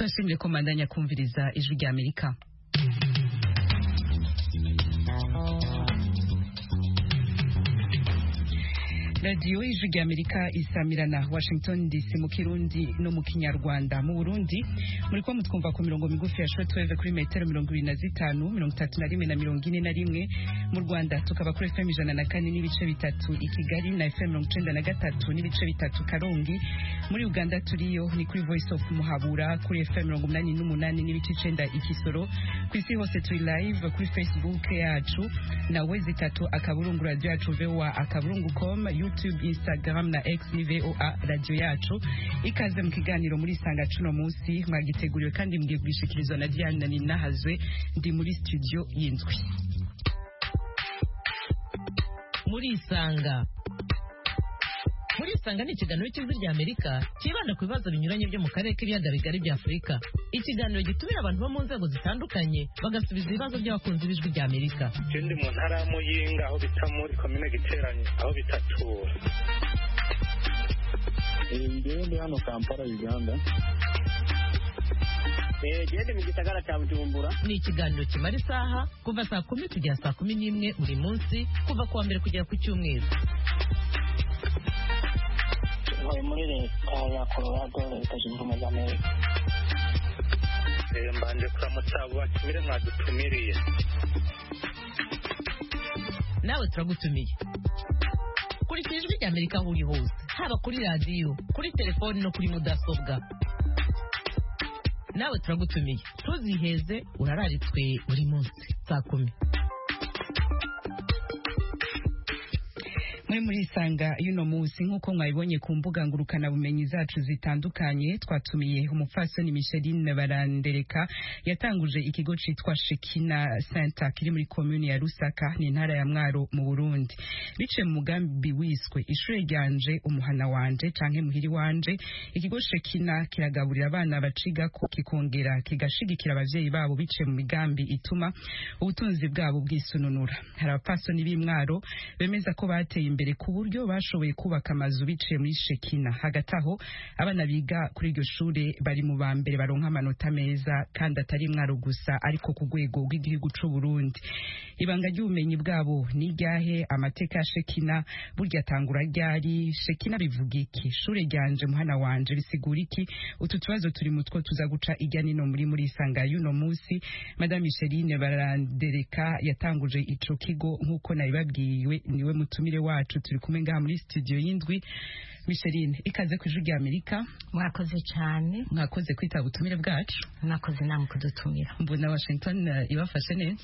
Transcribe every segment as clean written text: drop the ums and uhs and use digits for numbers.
turashimye ko mandanya kumviriza ijwi rya Amerika. Radio ijwi rya Amerika isamirana Washington DC mu Kirundi no mu Kinyarwanda. Mu Burundi muri ko mutwumva ku mirongo migufi ya shortwave kuri metero 25, 31 na 41. Mu Rwanda tukaba kuri FM 104 n'ibice bitatu i Kigali na FM 93 n'ibice bitatu Karongi. Muri Uganda turiyo ni kuri Voice of Muhabura kuri FM 88 n'ibice 9 i Kisoro. Ku isi hose turi live kuri Facebook yacu na wezi3 akaburungu radio yacu VOA akaburungu.com, YouTube, Instagram na X ni VOA radio yacu. Ikaze mu kiganiro muri Sanga cuno munsi mwagiteguriwe kandi mgiye kubishikirizwa na Diane Ninahazwe ndi muri studio y'indwi. Muri Sanga ni ikiganiro cy'ijwi rya Amerika kibanda ku bibazo binyuranye byo mu karere k'ibiyaga bigari bya Afurika. Ikiganiro gitumira abantu bo mu nzego zitandukanye bagasubiza ibibazo by'abakunzi b'ijwi rya Amerika. Ndi mu ntara ya Muyinga aho bita muri komine Giteranye aho bitatura. Ndi hano Kampala Uganda. Gende mu gisagara cya Bujumbura. Ni ikiganiro kimara isaha kuva saa 10 kugera saa 11 buri munsi kuva kuwa mbere kugera ku cyumweru. Muri leta ya Colorado leta zunze ubumwe za Amerika. Mbanje kuramutsa abatumire mwadutumiriye. Nawe turagutumiye. Kuri ijwi rya Amerika aho uri hose, haba kuri radio, kuri telefone no kuri mudasobwa. Nawe turagutumiye. Tuziheze urararitswe buri munsi saa 10. Muri Sanga yuno munsi nkuko mwabibonye ku mbuga ngurukana bumenyi zacu zitandukanye twatumiye umupfasoni Micheline Barandereka yatanguje ikigo citwa Shekina Center kiri muri commune ya Rusaka ni ntara ya Mwaro mu Burundi. Bice mu mugambi wiswe ishure ryanje umuhana wanje canke muhiri wanje, ikigo Shekina kiragaburira abana baciga ko kikongera kigashigikira abavyeyi babo bice mu migambi ituma ubutunzi bwabo bwisununura. Hari abapfasoni b'Imwaro bemeza ko bateye imbere ku buryo bashoboye kubaka amazu biciye muri Shekina. Hagati aho abana biga kuri iryo shure bari mu ba mbere baronka amanota meza kandi atari Mwaro gusa ariko ku rwego rw'igihugu c'u Burundi. Ibanga ry'ubumenyi bwabo ni ryahe? Amateka ya Shekina burya tangura ryari? Shekina bivuga iki? Shure ryanje muhana wanje bisigura iki? Utu tubazo turi mutwo tuza guca irya nino muri Sanga yuno munsi. Madame Micheline Barandereka yatanguje ico kigo nkuko nabibabwiwe, niwe mutumire wacu turi kumwe ngaha muri studio y'indwi. Micheline, ikaze ku ijwi rya Amerika. Mwakoze cyane. Mwakoze kwita ubutumire bwacu. Mwakoze namwe kudutumira. Mbona Washington ibafashe neza.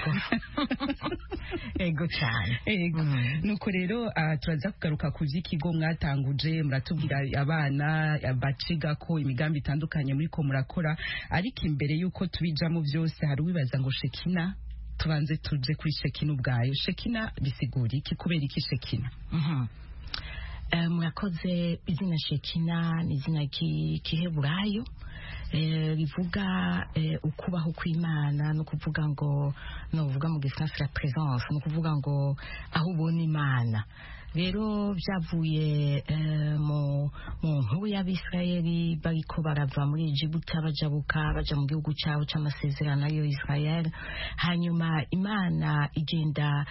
Ego cyane. Ego. Nuko rero turaza kugaruka ku vy'ikigo mwatanguje, muratubwira abana baciga ko imigambi itandukanye muri ko murakora, ariko imbere yuko tubijamo byose hari ubibaza ngo Shekina tubanze tuje kuri Shekina ubwayo. Shekina bisigura iki? Kubera iki Shekina? Mwakoze. Izina Shekina ni izina kiheburayo rivuga ukubaho kw'Imana, no kuvuga ngo no kuvuga mu gifaransa la présence, no kuvuga ngo aho ubona Imana. Rero byavuye mu nkuru y'Abisirayeli bariko barava muri Egiputa baja mu gihugu cyabo c'amasezerano yo Israel. Hanyuma Imana igenda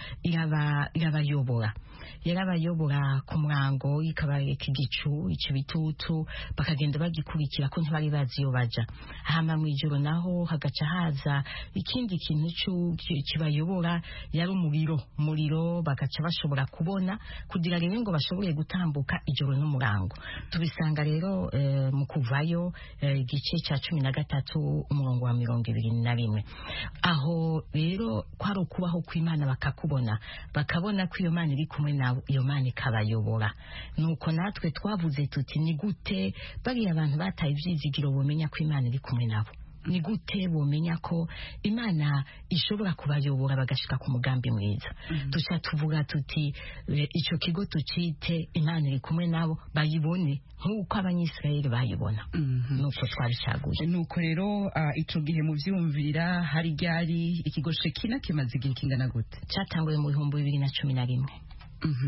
irabayobora ku murango, ikabareka igicu bitutu bakagenda bagikurikira ko ntibari bazi iyo baja. Hama mu ijoro naho hagaca haza ikindi kintu kibayobora, yari umuriro bagaca bashobora kubona kugira rero ngo bashobore gutambuka ijoro n'umurango. Tubisanga rero mu kuvayo igice cya 13 umurongo wa 21. Aho rero kwari ukubaho kw'Imana bakabona ko iyo Mana iri kumwe nabo, iyo Mana ikabayobora. Nuko natwe twavuze tuti ni gute bari abantu bataye ivyizigiro bomenya ko Imana iri kumwe nabo? Ni gute bomenya ko Imana ishobora kubayobora bagashika ku mugambi mwiza? Duca tuvuga tuti ico kigo tucite Imana iri kumwe nabo, bayibone nk'uko abanyisirayeli bayibona. Nuko twabicaguye. Nuko rero ico gihe mu vyumvira hari ryari ikigo Shekina kimaze igihe kingana gute? Cyatanguye mu 2011.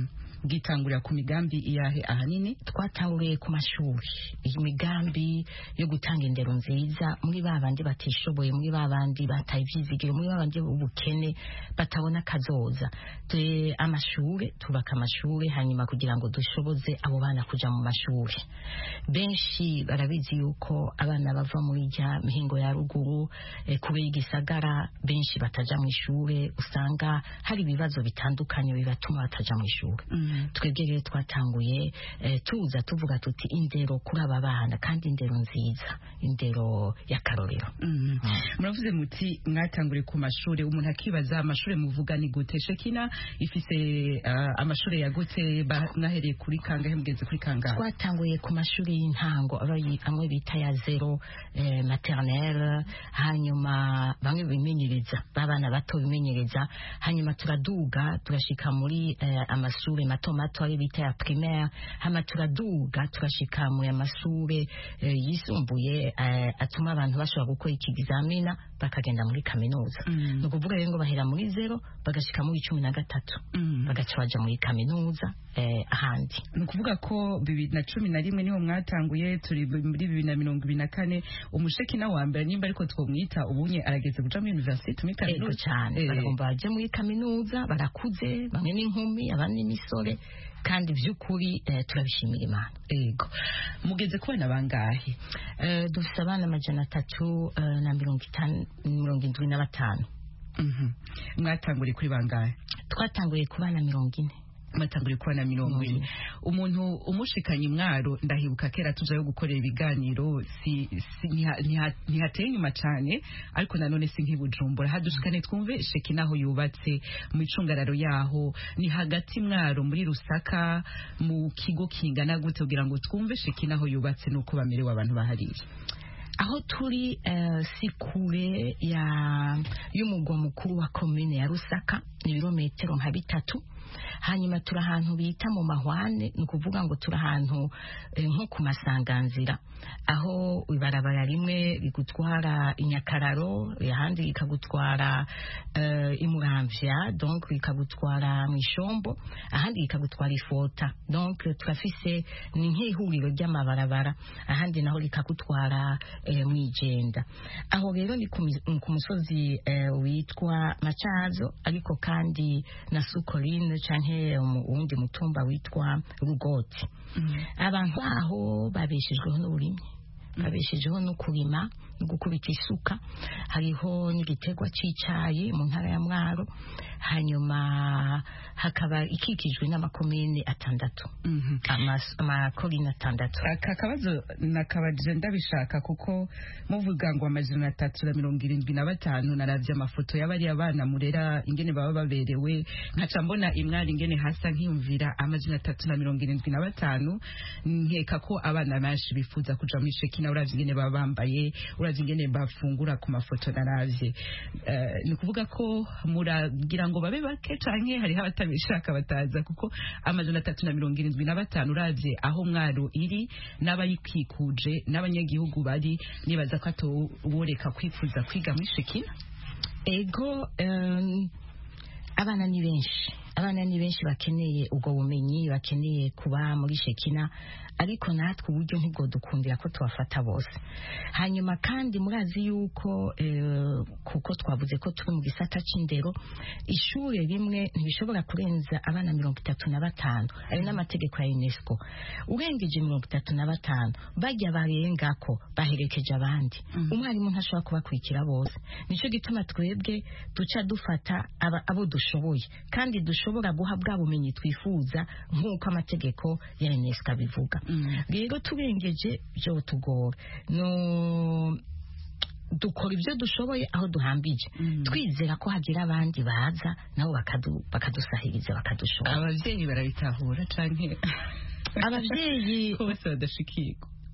bwitangurira ku migambi iyahe ahanini? Twatanguriye ku mashuri, imigambi yo gutanga indero nziza muri babandi batishoboye, muri babandi bataye ivyizigiro, muri babandi ubukene batabona kazoza. Amashuri, tubaka amashuri hanyuma kugira ngo dushoboze abo bana kuja mu mashuri. Benshi barabizi yuko abana bava muri rya mihingo ya ruguru kubera igisagara, benshi bataja mu ishure, usanga hari ibibazo bitandukanye bibatuma bataja mu ishure. Twebwe rero twatanguye tuza tuvuga tuti indero kuri aba bana, kandi indero nziza, indero y'akarorero. Muravuze muti mwatanguriye ku mashuri, umuntu akibaza amashuri muvuga ni gute? Shekina ifise amashuri yagute, mwahereye kuri kangahe mugeze kuri kangahe? Twatanguye ku mashuri y'intango amwe bita ya zero maternelle, hanyuma bamwe bimenyereza, babana bato bimenyereza, hanyuma turaduga turashika muri amashuri mato mato ari bita ya primaire, hama turaduga turashika mu amashuri yisumbuye atuma abantu bashobora gukora ikizamina bakagenda muri kaminuza. No kuvuga rero ngo bahera muri zero bagashika muri 13 bagaca baja muri kaminuza ahandi. No kuvuga ko 2011 niho mwatanguye, turi muri 2024 umushekina wa mbere nimba ariko twomwita ubunye arageze kuja muri university muri kaminuza cyane. Baragomba baje muri kaminuza, barakuze, bamwe n'inkumi abandi n'isore, kandi vy'ukuri turabishimira Imana. Ego mugeze kubana bangahe? Dufite abana 375. Mwatanguriye kuri bangahe? Twatanguye ku bana 40. Matanguriye kubana 40. Umuntu umushikanye Mwaro, ndahibuka kera tujayo gukorera ibiganiro, ntihateye inyuma cyane, ariko nanone si nk'ibujumbura. Hadushikane twumve Shekina aho yubatse mu icungararo yaho, ni hagati Mwaro muri Rusaka, mu kigo kingana gute kugira ngo twumve Shekina aho yubatse nuko bamerewe abantu bahariye? Aho turi si kure y'umugwa mukuru wa commune ya Rusaka, ni ibirometero nka 3. Hanyuma turi ahantu bita mu Mahwane, ni kuvuga ngo turi ahantu nko ku masanganzira, aho ibarabara rimwe rigutwara Inyakararo, ahandi ikagutwara Imuramvya, donc ikagutwara mu Ishombo, ahandi ikagutwara Ifota. Donc turafise ni nk'ihuriro ry'amabarabara, ahandi naho likagutwara mu Igenda. Aho rero ni ku musozi witwa Macazo, ariko kandi na Sukoline canke uwundi mutumba witwa Rugoti. Abantu aho babeshejweho n'uburimyi, babeshejeho no kurima no gukubita isuka. Hariho n'igitegwa c'icayi mu ntara ya Mwaro, hanyuma hakaba ikikijwe n'amakomine 6, amakorine 6. Aka kabazo nakabaje ndabishaka kuko muvuga ngo 375 naravye amafoto y'abari abana murera ingene baba baberewe, nkaca mbona Imwari ingene hasa nkiyumvira 375, nkeka ko abana benshi bifuza kuja muri Shekina, uravye ingene baba bambaye, uravye ingene bafungura ku mafoto naravye. Ni kuvuga ko muragira ngo babe bake canke hari abatabishaka bataza, kuko 375 uravye aho Mwaro iri n'abayikikuje n'abanyagihugu bari, nibaza ko atoboreka kwifuza kwiga muri Shekina. Ego abana ni benshi bakeneye ubwo bumenyi, bakeneye kuba muri Shekina, ariko natwe uburyo ntibwo dukundira ko tubafata bose. Hanyuma kandi murazi yuko kuko twavuze ko turi mu gisata c'indero, ishure rimwe ntibishobora kurenza abana 35, ari n'amategeko ya UNESCO. Urengeje 35 bajya barengako baherekeje abandi, umwarimu ntashobora kubakurikira bose. Nico gituma twebwe duca dufata abo dushoboye, kandi dushobora guha bwa bumenyi twifuza nk'uko amategeko ya UNESCO abivuga. Rero turengeje byo tugora, no dukora ibyo dushoboye aho duhambije, twizera ko hagira abandi baza nabo bakadusahiriza bakadushobora. Abavyeyi barabitahura canke abavyeyi bose badashikirwa?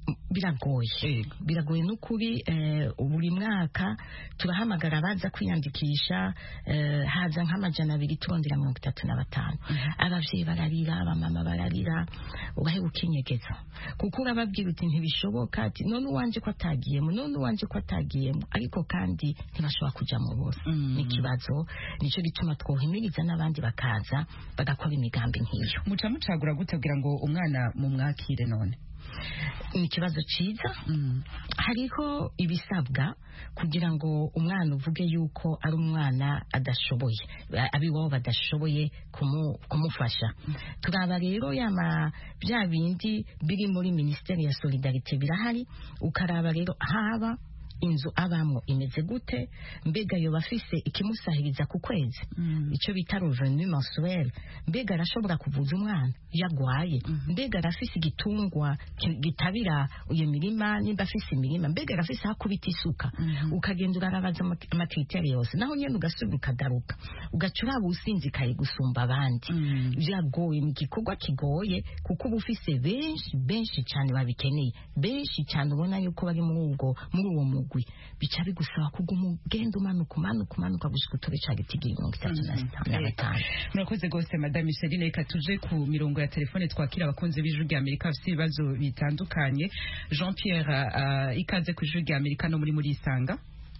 biragoye n'ukuri. Buri mwaka turahamagara abaza kwiyandikisha, haza nk'amajana 2 turondera 35. Abavyeyi bararira, abamama bararira, ubaheba ukinyegeza kuko urababwira uti ntibishoboka, ati none uwanje ko atagiyemo, ariko kandi ntibashobora kuja mu bose. N'ikibazo, nico gituma twohimiriza n'abandi bakaza bagakora imigambi nk'iyo. Muca mucagura gute kugira ngo umwana mu mwakire none? Ni ikibazo ciza. Hariho ibisabwa kugira ngo umwana uvuge yuko ari umwana adashoboye, abiwabo badashoboye kumufasha. Turaba rero bya bindi biri muri Ministeri ya Solidarite birahari, ukaraba rero haba inzu abamwo imeze gute, mbega yo bafise ikimusahiriza ku kwezi, ico bita revenu mensuel, mbega arashobora kuvuza umwana yagwaye, mbega arafise igitungwa gitabira uyo mirima, nimba afise imirima, mbega arafise hakubita isuka. Ukagenda urarabaza amakriteri yose, naho nyene ugasubira ukagaruka ugacura ubusinzikaye gusumba abandi. Byagoye, ni igikorwa kigoye kuko uba ufise benshi cyane babikeneye, benshi cyane ubona yuko bari muri uwo mugwi, bica bigusaba kuguma ugenda umanuka gushika utore ca gitigi 35. Murakoze gose Madame Micheline. Reka tuje ku mirongo ya telefone twakira abakunzi b'Ijwi rya Amerika bafite ibibazo bitandukanye. Jean Pierre, ikaze ku Ijwi rya Amerika no muri Isanga.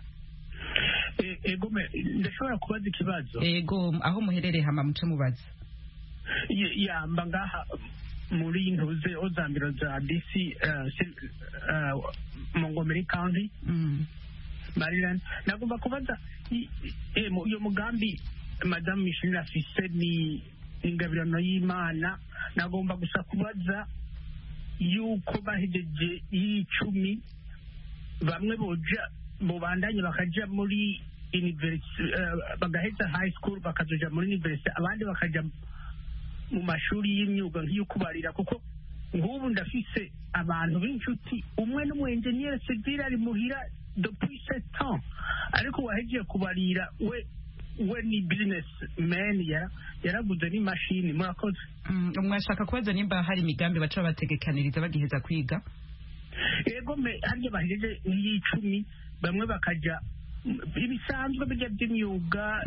Ego ndashobora kubaza ikibazo? Ego, aho muherereye hama muce mubaza. Mba ngaha muri ntuze ozambiro za DC Montgomery County, Maryland. Nagomba kubaza uyo mugambi Madame Micheline afise ni ingabirano y'Imana. Nagomba gusa kubaza yuko bahejeje 10 bamwe bobandanye bakaja muri university, bagaheza high school bakazoja muri university, abandi bakaja mu mashuri y'imyuga nk'iyo kubarira, kuko nk'ubu ndafise abantu b'inshuti, umwe n'umwenjeniyeri civil ari muhira depuis 7 ans, ariko wahejeje kubarira we ni business man, yaraguze n'imashini. Murakoze. Mwashaka kubaza nimba hari imigambi baca bategekaniriza bagiheza kwiga? Ego hariya bahejeje nk'iy'icumi, bamwe bakaja ibisanzwe bijya by'imyuga,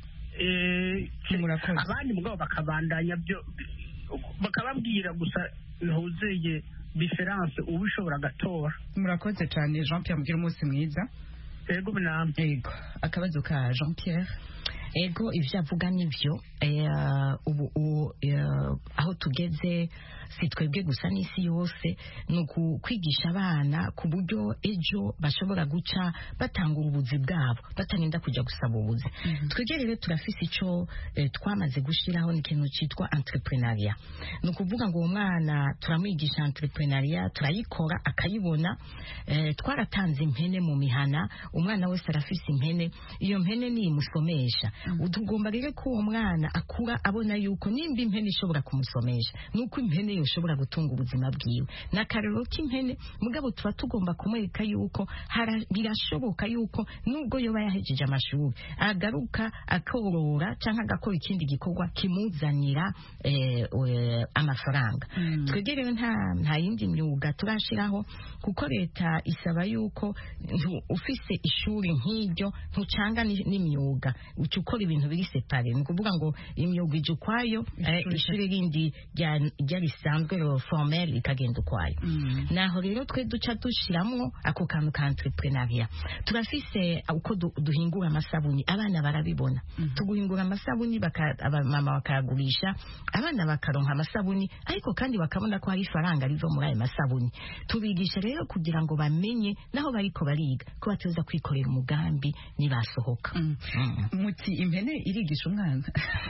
abandi mugabo bakabandanya byo bakababwira gusa ntuzeye difference ubishobora gatora. Murakoze cyane Jean Pierre, mugira umunsi mwiza. Ego namwe. Ego, akabazo ka Jean Pierre. Ego, ivyo avuga nivyo. Ubu aho tugeze si twebwe gusa n'isi yose, nuko kwigisha abana ku buryo ejo bashobora guca batangura ubuzi bwabo batarinda kujya gusaba ubuzi. Twebwe rero turafise ico twamaze gushiraho n'ikintu citwa entrepreneuria. Nukuvuga ngo umwana turamwigisha entrepreneuria, turayikora akayibona. Twaratanze impene mu mihana, umwana wese arafise impene, iyo mpene ni imusomesha. Utugomba rero ko uwo mwana akura abona yuko nimba impene ishobora kumusomesha, nuko impene yoshobora gutunga ubuzima bwiwe. Nakarero k'impene mugabo tuba tugomba kumwereka yuko birashoboka yuko nubwo yoba yahejeje amashuri agaruka akorora canke agakora ikindi gikorwa kimuzanira amafaranga. Twebwe rero nta yindi myuga turashiraho, kuko leta isaba yuko ufise ishuri nk'iryo ntucanga n'imyuga, ucukora ibintu biri separe. Ni kuvuga ngo imyuga ije ukwayo, ishuri rindi ryarisanzwe formel ikagenda ukwayo. Naho rero twe duca dushiramwo ako kantu ka entrepreneuria. Turafise uko duhingura amasabuni, abana barabibona. Tuguhingura amasabuni mama bakagurisha, abana bakaronka amasabuni, ariko kandi bakabona ko hari faranga riva muri ayo masabuni. Tubigisha rero kugira ngo bamenye naho bariko bariga ko batoza kwikorera umugambi nibasohoka. Muti impene irigisha umwana.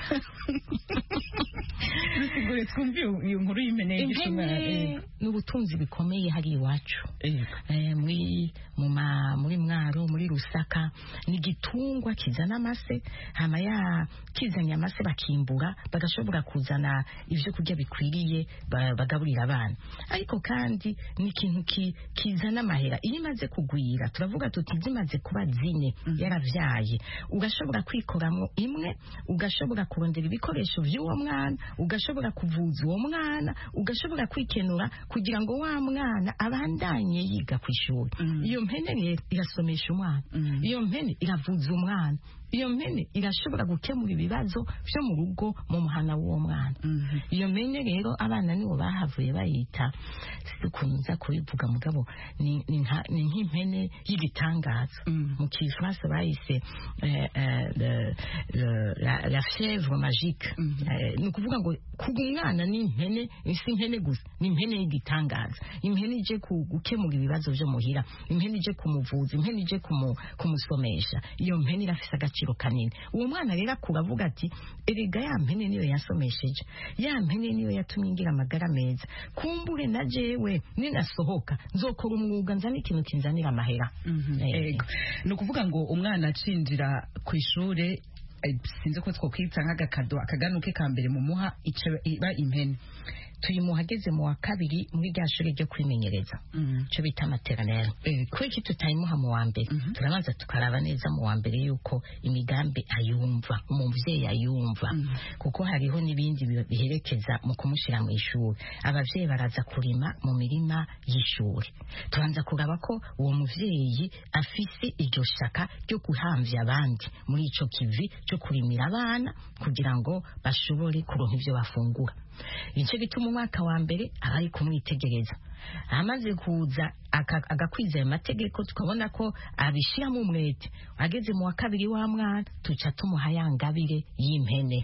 Rusigure twumve iyo nkuru y'impene yigisha umwana. N'ubutunzi bikomeye hari iwacu. Muri Mwaro, muri Rusaka, ni gitungwa kizana amase, hama kizanya amase bakimbura, bagashobora kuzana ivyo kurya bikwiriye bagaburira abana. Ariko kandi ni ikintu kizana amahera. Iyo imaze kugwira, turavuga tuti zimaze kuba zine yaravyaye, ugashobora kwikoramo imwe, ugashobora kurondera ibikoresho vy'uwo mwana, ugashobora kuvuza uwo mwana ugashobora kwikenura kugira ngo wa mwana abandanye yiga ku ishuri. Iyo mpene rero irasomesha umwana, iyo mpene iravuza umwana, iyo mpene irashobora gukemura ibibazo byo mu rugo mu muhana w'uwo mwana. Iyo mpene rero abana nibo bahavuye bayita sikunza kubivuga mugabo ni nk'impene y'igitangaza. Mu Kifaransa bayise la fièvre magique. Ni ukuvuga ngo kuba umwana ni impene, si impene gusa, ni impene y'igitangaza. Impene ije gukemura ibibazo byo muhira, impene ije kumuvuza, impene ije kumusomesha. Iyo mpene irafise agaciro kanini. Uwo mwana rero akura avuga ati erega ya mpene niyo yansomesheje, ya mpene niyo yatumye ngira amagara meza, kumbure na jewe ninasohoka nzokora umwuga nzana ikintu kinzanira amahera. Ni ukuvuga ngo umwana acinjira ku ishure, sinzi ko twokwita nk'agakado, akaganuke ka mbere mu muha iba impene. Tuyimuhageze mu wa kabiri muri rya shuri ryo kwimenyereza, cyo bita maternelle. Kuko iki tutayimuha mu wa mbere, turabanza tukaraba neza mu wa mbere yuko imigambi ayumva, umuvyeyi ayumva, kuko hariho n'ibindi biherekeza mu kumushira mu ishuri. Abavyeyi baraza kurima mu mirima y'ishuri, tubanza kuraba ko uwo muvyeyi afise iryo shaka ryo guhamvya abandi muri ico kivi cyo kurimira abana kugira ngo bashobore kuronka ivyo bafungura. Nicyo gituma umwaka wa mbere abari kumwitegereza, amaze kuza agakwiza ayo mategeko tukabona ko abishiramo umwete, ageze mu wa kabiri wa mwana tuca tumuha ya ngabire y'impene.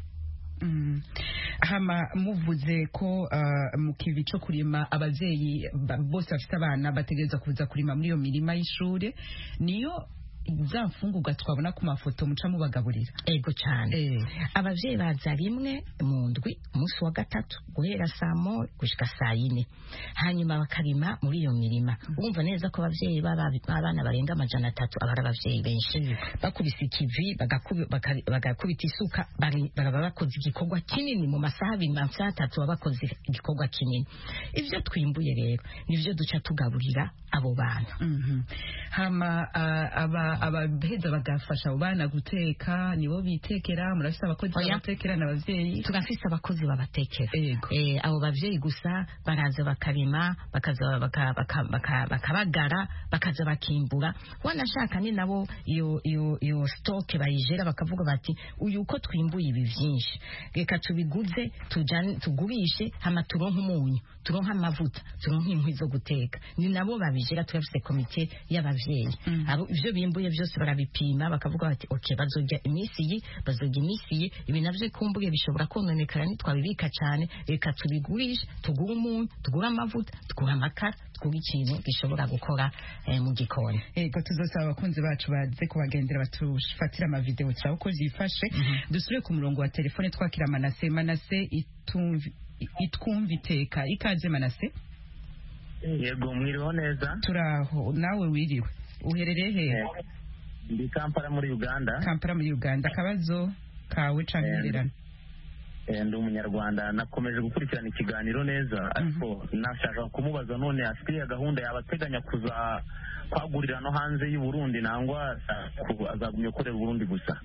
Hama muvuze ko mu kivi cyo kurima abavyeyi bose bafite abana bategereza kuza kurima muri iyo mirima y'ishure, niyo za mfungurwa twabona ku mafoto muca mubagaburira. Ego cyane. Abavyeyi baza rimwe mu ndwi, umunsi wa gatatu guhera saa moya gushika saa yine, hanyuma bakarima muri iyo mirima. Urumva neza ko abavyeyi b'abana barenga 300 abari abavyeyi benshi bakubise ikivi bagakubita isuka, baraba bakoze igikorwa kinini mu masaha 3 babakoze igikorwa kinini. Ivyo twimbuye rero nivyo duca tugaburira abo bana. Hama abaheza bagafasha abo bana guteka, nibo bitekera, murafise abakozi babatekera n'abavyeyi? Turafise abakozi babatekera. Abo bavyeyi gusa baraza bakarima, bakaza bakabagara, bakaza bakimbura. Wanashaka ni nabo iyo stock bayijera bakavuga bati uyu uko twimbuye ibi vyinshi, reka tubiguze tugurishe, hama turonka umunyu, turonka amavuta, turonka inkwi zo guteka. Ni nabo babijera. Turafise komite y'abavyeyi. Abo ivyo bimbuye byose barabipima bakavuga bati okay, bazojya imisi yi, bazojya imisi yi, ibi navyo kumbuye bishobora kononekara nitwabibika cyane, reka tubigurishe, tugura umunyu, tugura amavuta, tugura amakara, tugura ikintu gishobora gukora mu gikoni. Ego tuzosaba abakunzi bacu baze kubagendera batufatira ama video uko zifashe. Dusubire ku murongo wa telefone twakira Manase itwumviteka. Ikaze Manase. Yego mwiriho neza. Turaho, nawe wiriwe. Uherereye he? Ndi Kampala muri Uganda. Kampala muri Uganda. Akabazo kawe cankererana? Ndi umunyarwanda, nakomeje gukurikirana ikiganiro neza, ariko nashaka kumubaza none afite gahunda yabateganya kuza kwagurira no hanze y'u Burundi nangwa azagumye korera Burundi gusa.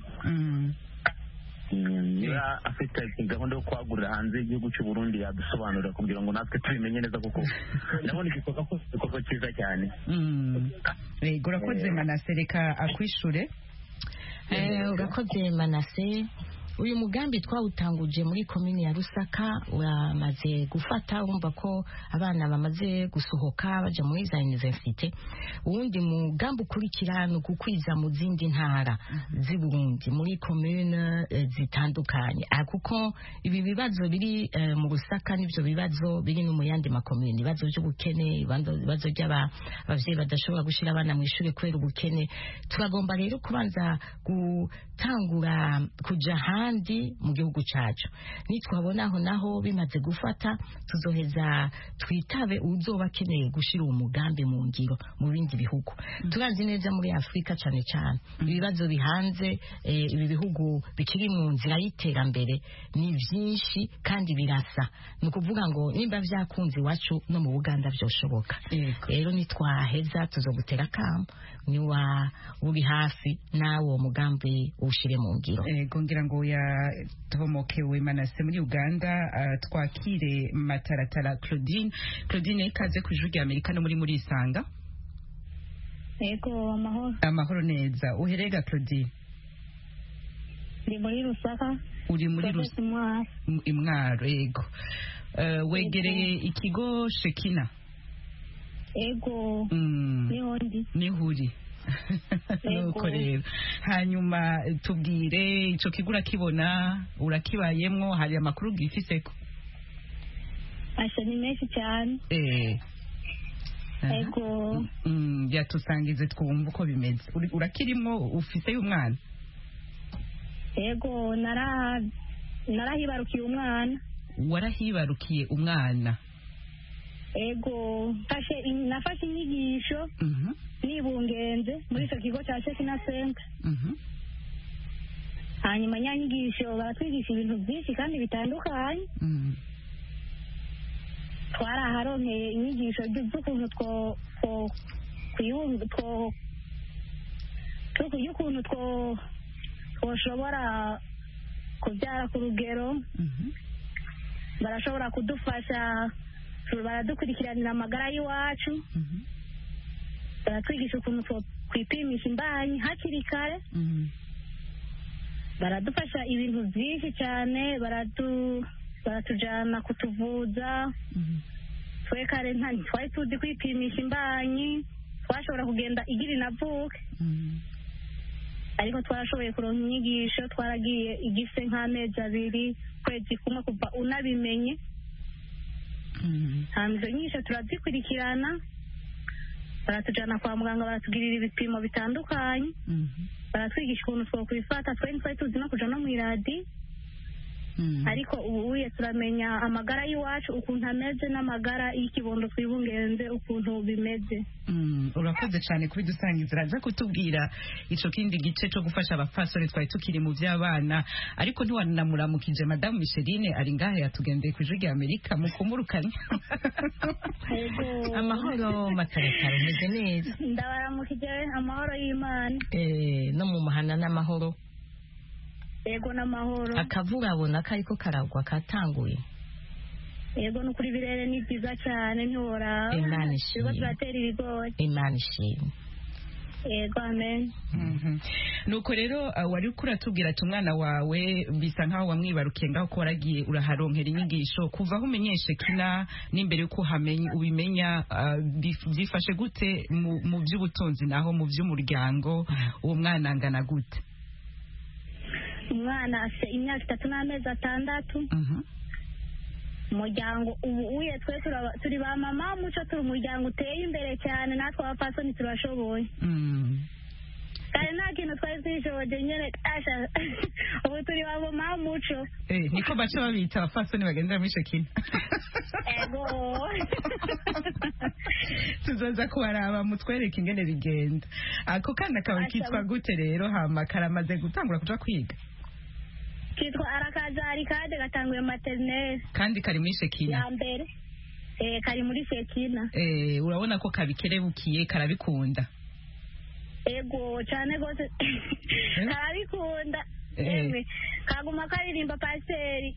Niba afite gahunda yo kwagurira hanze y'igihugu cy'u Burundi yadusobanurira kugira ngo natwe tubimenye neza, kuko ndabona igikorwa cyiza cyane. Urakoze Manase, reka akwishure. Urakoze Manase. Uyu mugambi twawutanguje muri komine ya Rusaka uramaze gufata, urumva ko abana bamaze gusohoka baje muri za universite. Uwundi mugambi ukurikirana gukwiza mu zindi ntara z'i Burundi muri komune zitandukanye, kuko ibi bibazo biri mu Rusaka n'ibyo bibazo biri no mu yandi makomune, ibibazo by'ubukene, ibibazo by'abavyeyi badashobora gushira abana mu ishuri kubera ubukene. Turagomba rero kubanza gutangura kuja handi mu gihugu cyacu, nitwabona aho naho bimaze gufata tuzoheza twitabe uzoba akeneye gushira uwo mugambi mu ngiro mu bindi bihugu. Turazi neza muri Afrika cyane cyane ibibazo bihanze ibi bihugu bikiri mu nzira y'iterambere ni byinshi kandi birasa. Ni ukuvuga ngo nimba vyakunze iwacu no mu Buganda byoshoboka. Rero nitwaheza tuzogutera kamo niwa uri hafi nawo mugambi ushire mu ngiro. Ngira ngo yatomokewe Manase muri Uganda. Twakire Mataratara Claudine ikaze ku ijwi rya Amerika no muri Isanga. Yego, amahoro neza. Uherega Claudine? Ndi muri Rusaka. Uri muri Rusaka Imwaro. Yego. Wegereye ikigo Shekina? Yego. Nihuri. Nuko rero hanyuma tubwire ico kigo urakibona, urakibayemwo, hari amakuru gifiseko? Asha ni menshi cyane. Yego. Byatusangize twumva uko bimeze. Urakirimo, ufise umwana? Yego, narahibarukiye umwana. Warahibarukiye umwana? Ego, nafashe inyigisho nibungenze muri icyo kigo cya Shekina Center. Hanyuma nyanyigisho baratwigisha ibintu byinshi kandi bitandukanye. Twaraharonkeye inyigisho z'ukuntu twoshobora kubyara ku rugero. Barashobora kudufasha, baradukurikiranira amagara y'iwacu. Baratwigisha ukuntu kwipimisha imbanyi hakiri kare. Baradufasha ibintu byinshi cyane, baratujyana kutuvuza. Twe kare twari tuzi kwipimisha imbanyi, twashobora kugenda igira inavuke. Ariko twarashoboye kuronka inyigisho, twaragiye igise nk'amezi 2 kwezi kumwe kuva unabimenye. Izo nyinshi turazikurikirana, baratujyana kwa muganga, baratugirira ibipimo bitandukanye. Baratwigisha ukuntu twokwifata. Twari tuzi no kuja no mu iradi. Ariko ubu turamenya amagara y'iwacu ukuntu ameze n'amagara y'ikibondo twibungenze ukuntu bimeze. Urakoze cyane kubidusangiza. Raza kutubwira ico kindi gice cyo gufasha abafasore twari tukiri mu by'abana, ariko ntiwanamuramukije Madame Micheline ari ngahe yatugendeye ku ijwi rya Amerika mukumurukanye. Amahoro Mataratara, umeze neza? Ndabaramukije, amahoro y'Imana. No mu mahana n'amahoro? Yego, n'amahoro. Akavura abona kariko karagwa katanguye? Yego, nukuri birere ni byiza cyane ntiworaba. Imana ishimwe. Turatera ibigori. Imana ishimwe. Yego, amen. Nuko rero wari kuratubwira ati umwana wawe bisa nkaho wamwibarukiye ngaho ko waragiye uraharonkera inyigisho kuva aho umenyeshe kina n'imbere yuko ubimenya, byifashe gute mu by'ubutunzi naho mu by'umuryango? Uwo mwana angana gute? Umwana afite imyaka 3 n'amezi 6. Umuryango ubu twe turi ba mama muco, turi umuryango uteye imbere cyane, natwe abapasoni turashoboye. Kandi nta kintu twari twishoboye nyine. Ubu turi ba mama muco. Niko baca babita abapasoni bagendera muri Shekina. Ego. Tuzoza kubaraba mutwereke ingene bigenda. Ako kana kawe kitwa gute rero? Hama karamaze gutangura kuja kwiga? Kitwa Arakazari Kade, gatanguye maternelle. Kandi kari muri Shekina? Ya mbere. Kari muri Shekina. Urabona ko kabikerebukiye, karabikunda? Ego, cyane gose. Karabikunda. Kaguma karirimba paseri.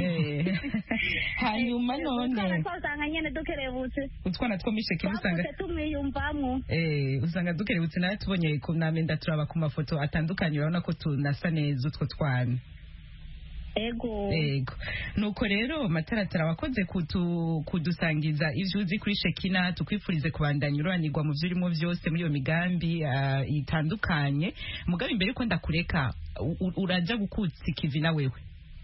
Hanyuma none usanga nyene dukerebutse. Utwana two muri Shekina usanga tumwiyumvamo. Usanga dukerebutse, nawe tubonye kunamenda turaba ku mafoto atandukanye, urabona ko tunasa neza utwo twana. Ego. Nuko rero Mataratara, wakoze kudusangiza ivyo uzi kuri Shekina. Tukwifurize kubandanya uranirwa mu byo urimo byose muri iyo migambi itandukanye. Mugabe imbere yuko ndakureka uraja gukutsa ikivi na wewe?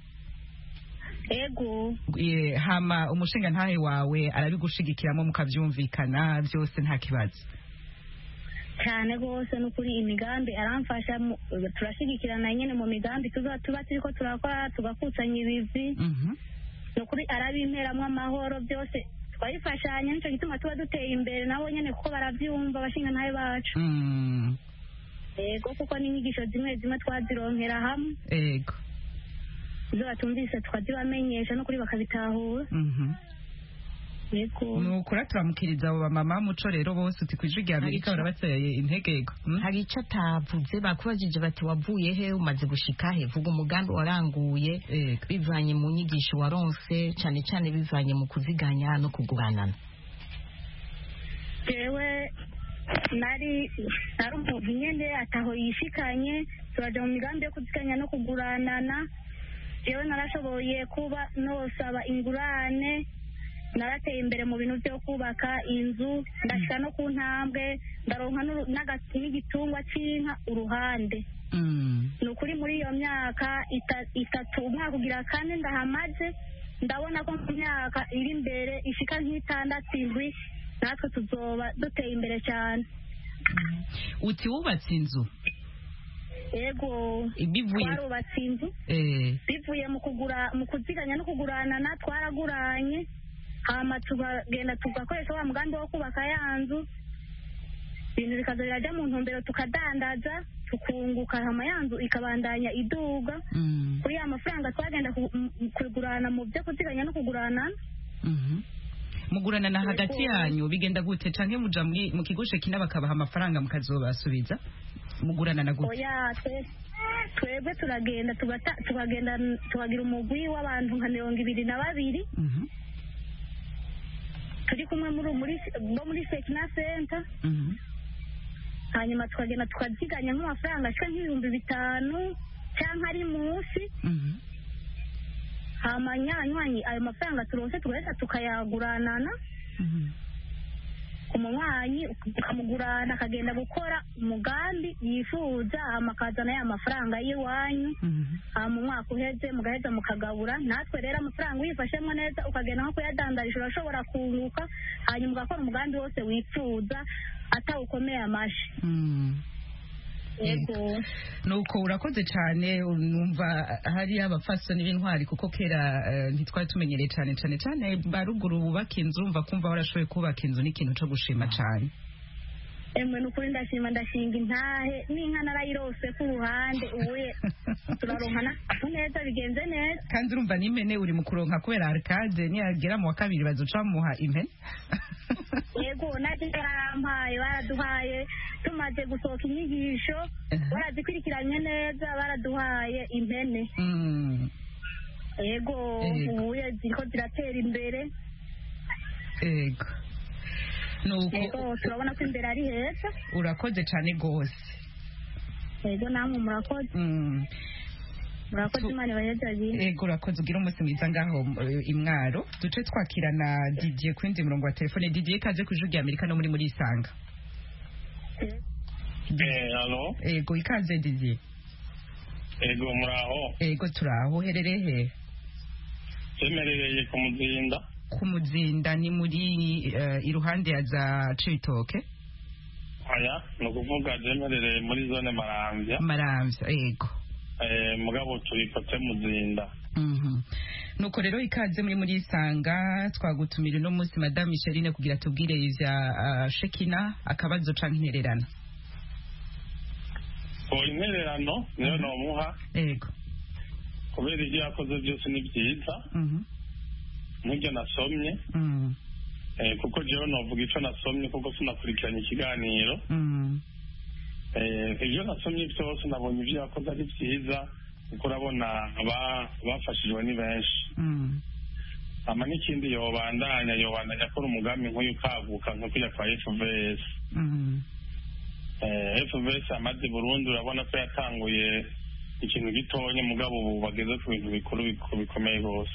Ego. Hama umushinga ntahe wawe arabigushigikiramo mukavyumvikana byose nta kibazo? Cyane gose nukuri imigambi aramfasha, turashigikirana nyene mu migambi tuba turiko turakora, tugakutsanya ibivi. Nukuri arabimperamwo amahoro, byose twabifashanya, nico gituma tuba duteye imbere nabo nyene kuko baravyumva abashinga ntahe bacu. Ego, kuko n'inyigisho zimwe twazironkera hamwe. Ego. Izo batumvise tukazibamenyesha no kuri bakabitahura. nukura turamukiriza abo bamama muco rero bose uti kwijwi rya Amerika barabateye integego. Hari ico atavuze bakubajije bati wavuye he umaze gushika he, vuga umugambi waranguye bivanye mu nyigisho waronse cyane cyane bivanye mu kuziganya no kuguranana. Jewe nari umuntu nyene ataho yishikanye turaja mu migambi yo kuziganya no kuguranana. Jewe narashoboye kuba nosaba ingurane, narateye imbere mu bintu byo kubaka inzu, ndashika no ku ntambwe ndaronka n'igitungwa c'inka uruhande. Ni ukuri muri iyo myaka itatu umwaka ugira kane ndahamaze, ndabona ko mu myaka iri imbere ishika nk'itandatu indwi natwe tuzoba duteye imbere cyane. Uti wubatse inzu? Ego twarubatse inzu bivuye mu kuziganya no kuguranana, twaraguranye hama tugagenda tugakoresha wa mugambi wo kubaka ya nzu, ibintu bikaza birajya mu ntumbero tukadandaza tukunguka, hama ya nzu ikabandanya iduga. Kuri ya mafaranga twagenda kugurana mu byo kuziganya no kuguranana. Muguranana hagati yanyu bigenda gute, canke muja mu kigo Shekina bakabaha amafaranga mukazobasubiza? Muguranana gute? Oya twebwe turagenda tukagira umugwi w'abantu nka 22 turi kumwe muri Shekina Center. Hanyuma tukagenda tukaziganya nk'amafaranga ashika nk'ibihumbi 5 cyangwa ari munsi. Hama nyanywanyi ayo mafaranga turonse tugahita tukayaguranana. Umunywanyi ukamugurana akagenda gukora umugambi yifuza, hama akazana ya mafaranga y'iwanyu. Hama umwaka uheze mugaheza mukagabura. Natwe rero amafaranga uyifashemo neza ukagenda nko kuyadandarisha urashobora kunguka, hanyuma ugakora umugambi wose wifuza atawukomeye amashi. Nuko urakoze cyane. Numva hari abafasoni b'intwari kuko kera ntitwari tumenyereye cyane baruguru bubaka inzu, umva kumva warashoboye kubaka inzu n'ikintu cyo gushima cyane. Emwe nukuri ndashima, ndashinga intahe n'inka narayirose ku ruhande, ubuye turaronkana neza bigenze neza. Kandi urumva n'impene uri mu kuronka kubera Arcade niyagera mu wa kabiri bazoca muha impene. Yego nati barampaye, baraduhaye tumaze gusohoka inyigisho, barazikurikiranye neza, baraduhaye impene. Yego ubuye ziriko ziratera imbere. Yego nuko turabona ko imbere ari heza. Urakoze cyane gose. Yego namwe murakoze. Murakoze Imana bayajyagiye. Yego urakoze, ugira umunsi mwiza ngaho Imwaro. Duce twakirana Didier ku yindi murongo wa telefone. Didier kaze ku Ijwi rya Amerika no muri Isanga. Allo. Yego ikaze Didier. Yego muraho. Yego turaho. Uherereye he? Semerereye ku Muzinda. Ku Muzinda ni muri iruhande ya za Cibitoke? Aya no kuvuga semerereye muri zone Maramvya. Yego. Mugabo turi kote Muzinda. Nuko rero ikaze muri Isanga, twagutumira no munsi Madame Micheline kugira tubwire ivya Shekina, akabazo canke intererano. Intererano niyo nomuha. Yego. Kubera ibyo yakoze byose ni byiza. Nk'ibyo nasomye. Kuko jewe novuga ico nasomye kuko sinakurikiranye ikiganiro. Ibyo nasomye byose nabonye ibyo yakoze ari byiza, kuko urabona bafashijwe ni benshi. Ama n'ikindi yobandanya akora umugambi nk'uyu kaguka nko kujya kwa FVS. FVS amaze Burundi urabona ko yatanguye ikintu gitonye, mugabo ubu bageze ku bintu bikuru bikomeye rwose.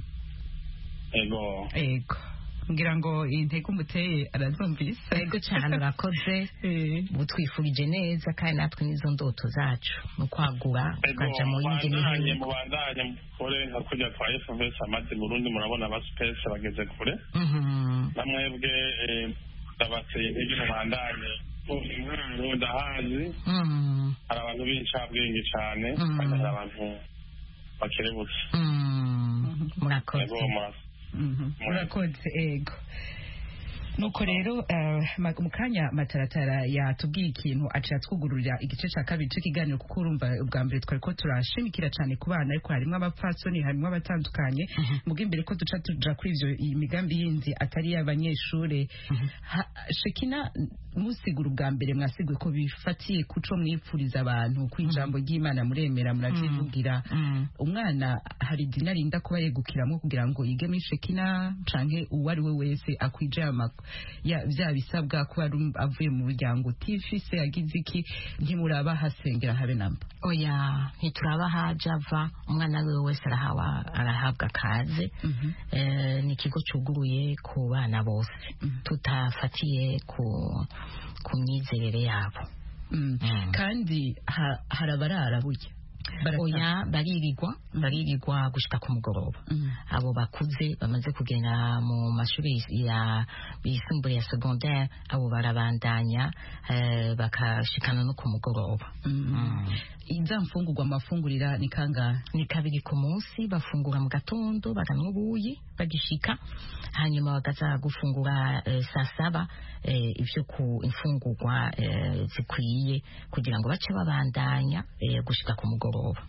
Ego ngira ngo intego umuteye arazumvise. Yego cyane urakoze. Butwifurije neza kandi natwe nizo ndoto zacu mu kwagura tukaja mu yindi mihingo. Mubandanye mukore nka kujya kwa FVS amaze Burundi, murabona ba space bageze kure. Namwebwe ndabateye ibyo mubandanye Imwaro ndahazi. Hari abantu b'incabwenge cyane kandi hari abantu bakerebutse. Murakoze. Murakoze. Ego nuko rero mu kanya Mataratara yatubwiye ikintu aca twugururira igice cya kabiri cy'ikiganiro kuko urumva ubwa mbere twari ko turashimikira cyane ku bana ariko harimo abapfasoni harimo abatandukanye mugo imbere ko duca tuja kuri ivyo imigambi yindi atari y'abanyeshure Shekina musigura ubwa mbere mwasiguye ko bifatiye kuco mwipfuriza abantu kw'ijambo ry'Imana muremera muravyivugira umwana hari dinarinda kuba yegukiramo kugira ngo yige muri Shekina canke uwari we wese akwije vya bisabwa kuba avuye mu muryango tifise yagize iki ntimuraba hasengera habe namba oya ntituraba hajava umwana we wese arahabwa kaze ni ikigo cuguruye ku bana bose tutafatiye ku myizerere yabo kandi harabarara burya oya baririrwa gushika ku mugoroba abo bakuze bamaze kugenda mu mashuri ya bisumbuye ya secondaire abo barabandanya bakashikana no ku mugoroba iza mfungurwa amafungurira ni kangahe ni kabiri ku munsi bafungura mu gatondo baganwa ubuyi bagishika hanyuma bakaza gufungura saa saba ivyo ku imfungurwa zikwiye kugira ngo bace babandanya gushika ku mugoroba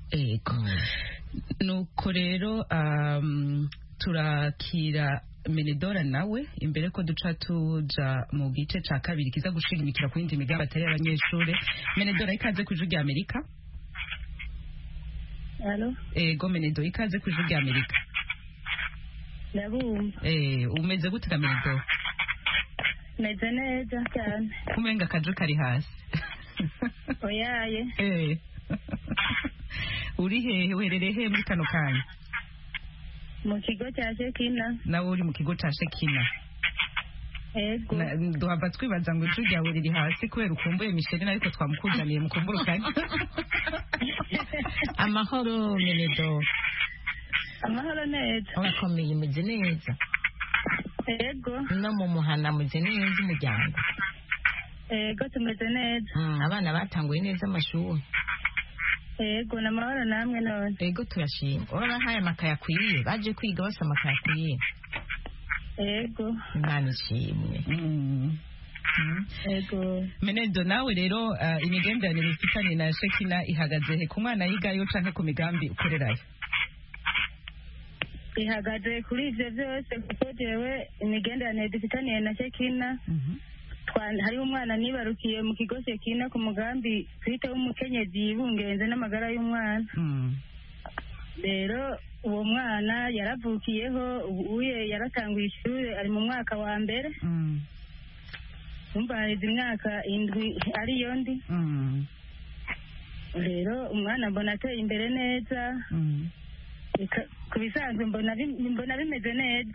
nuko rero turakira Menedora nawe imbere ko duca tuja mu gice ca kabiri kiza gushigimikira ku yindi migambi atari abanyeshure Menedora ikaze ku Ijwi Amerika. Allo Menedora ikaze ku Ijwi Amerika. Ndabumva umeze gute Menedora? Meze neza cyane kumenga kaje kari hasi oyaye uri hehe uherereye he muri kano kanya? Mu kigo cya Shekina. Nawe uri mu kigo cya Shekina? Ego. Duhava twibaza ngo ijwi ryawe riri hasi kubera ukumbuye Micheline ariko twamukuzaniye mukumburukanye. Amahoro Menedora. Amahoro neza. Urakomeye meze neza? Ego. No mu muhana meze neza umuryango? Ego tumeze neza. Abana batanguye neza amashuri? Ego namahoro namwe none. Ego turashima. Urabahaye amakaye akwiye baje kwiga basa amakaye akwiye? Ego. Imana ishimwe. Ego. Menedo nawe rero imigenderanire ifitanye na Shekina ihagaze he ku mwana yigayo canke ku migambi ukorerayo? Ihagaze kuri ivyo byose kuko jewe imigenderanire dufitaniye na Shekina hari umwana nibarukiye mu kigo Shekina ku mugambi twita w'umukenyezi yibungenze n'amagara y'umwana rero uwo mwana yaravukiyeho ubuye yaratanguye ishuri ari mu mwaka wa mbere umva haheze imyaka 7 ariyo ndi rero umwana mbona ateye imbere neza ku bisanzwe mbona bimeze neza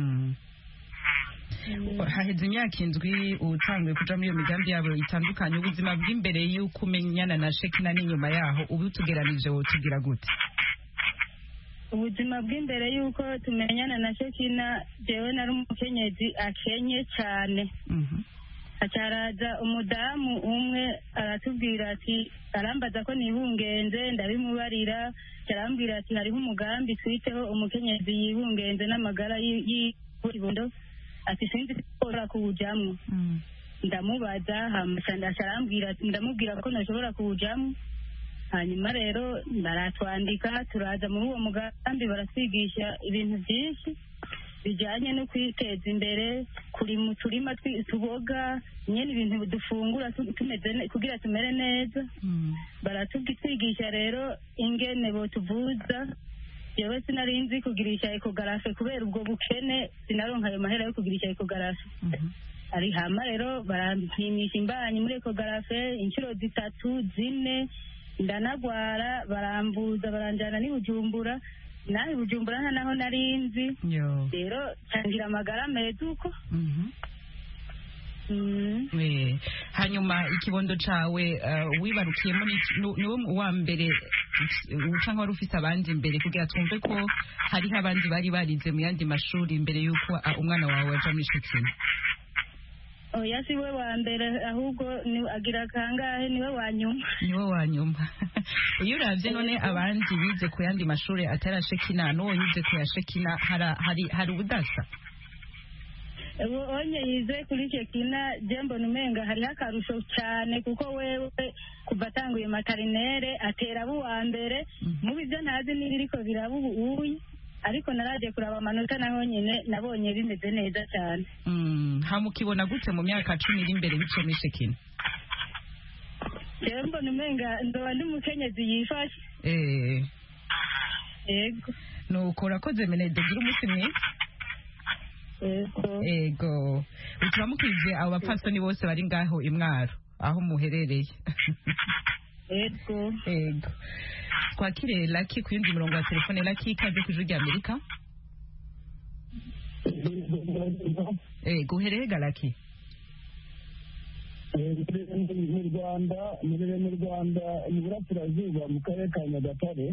haheze imyaka 7 utanguye kuja muri iyo migambi yabo itandukanye ubuzima bw'imbere y'uko umenyana na Shekina n'inyuma yaho ubu tugeranije wotugira gute? Ubuzima bw'imbere y'uko tumenyana na Shekina jewe nari umukenyezi akenye cyane acaraza umudamu umwe aratubwira ati arambaza ko nibungenze ndabimubarira arambwira ati hariho umugambi twiteho umukenyezi yibungenze n'amagara y'ibondo ati sinzi ko kuwujamwo ndamubaza ndamubwira ko ntashobora kuwujamwo hanyuma rero baratwandika turaza muri uwo mugambi baratwigisha ibintu byinshi bijyanye no kwiteza imbere kuri mu turima tuboga nyine ibintu dufungura kugira tumere neza baratwigisha rero ingene botuvuza yewe sinari nzi kugirisha ekogarafe kubera ubwo bukene sinaronka ayo mahera yo kugirisha ekogarafe ari hama rero barampimisha imbanyi muri ekogarafe inshuro 3 4 ndanagwara barambuza baranjana ni Bujumbura nawe Bujumbura naho nari nzi rero tangira amagara meza uko hanyuma ikibondo cawe wibarukiyemo niwo wa mbere uca nk'wari ufise abandi imbere kugira twumve ko hariho abandi bari barize mu yandi mashuri imbere y'uko umwana wawe aja muri Shekina? Oya si we wa mbere ahubwo agira kangahe niwe wa nyuma. Niwe wa nyuma. Iyo uravye none abandi bize ku yandi mashuri atari Shekina n'uwo yize ku ya Shekina hari ubudasa? onye yize kuri Shekina jembo numenga hariho akarusho cyane kuko wewe kuva atanguye materinere atera abo wa mbere mu byo ntazi n'ibiriko biraba ubuyi ariko naraje kuraba amanota naho nyine nabonye bimeze neza cyane. Hamukibona gute mu myaka 10 iri imbere bice muri Shekina? Jembo numenga ndoba ndi mukenyezi yifashe. Ego. Nuko urakoze Menede gira umunsi mwiza. Ego. Uturamukije abo bapfasoni bose bari ngaho imwaro aho muherereye. Ego. Kwakire Lucky ku yindi murongo wa telefone. Lucky kaje ku Ijwi Amerika. Guhereye Lucky. Mu Rwanda mu Burasirazuba mu karere ka Nyagatare.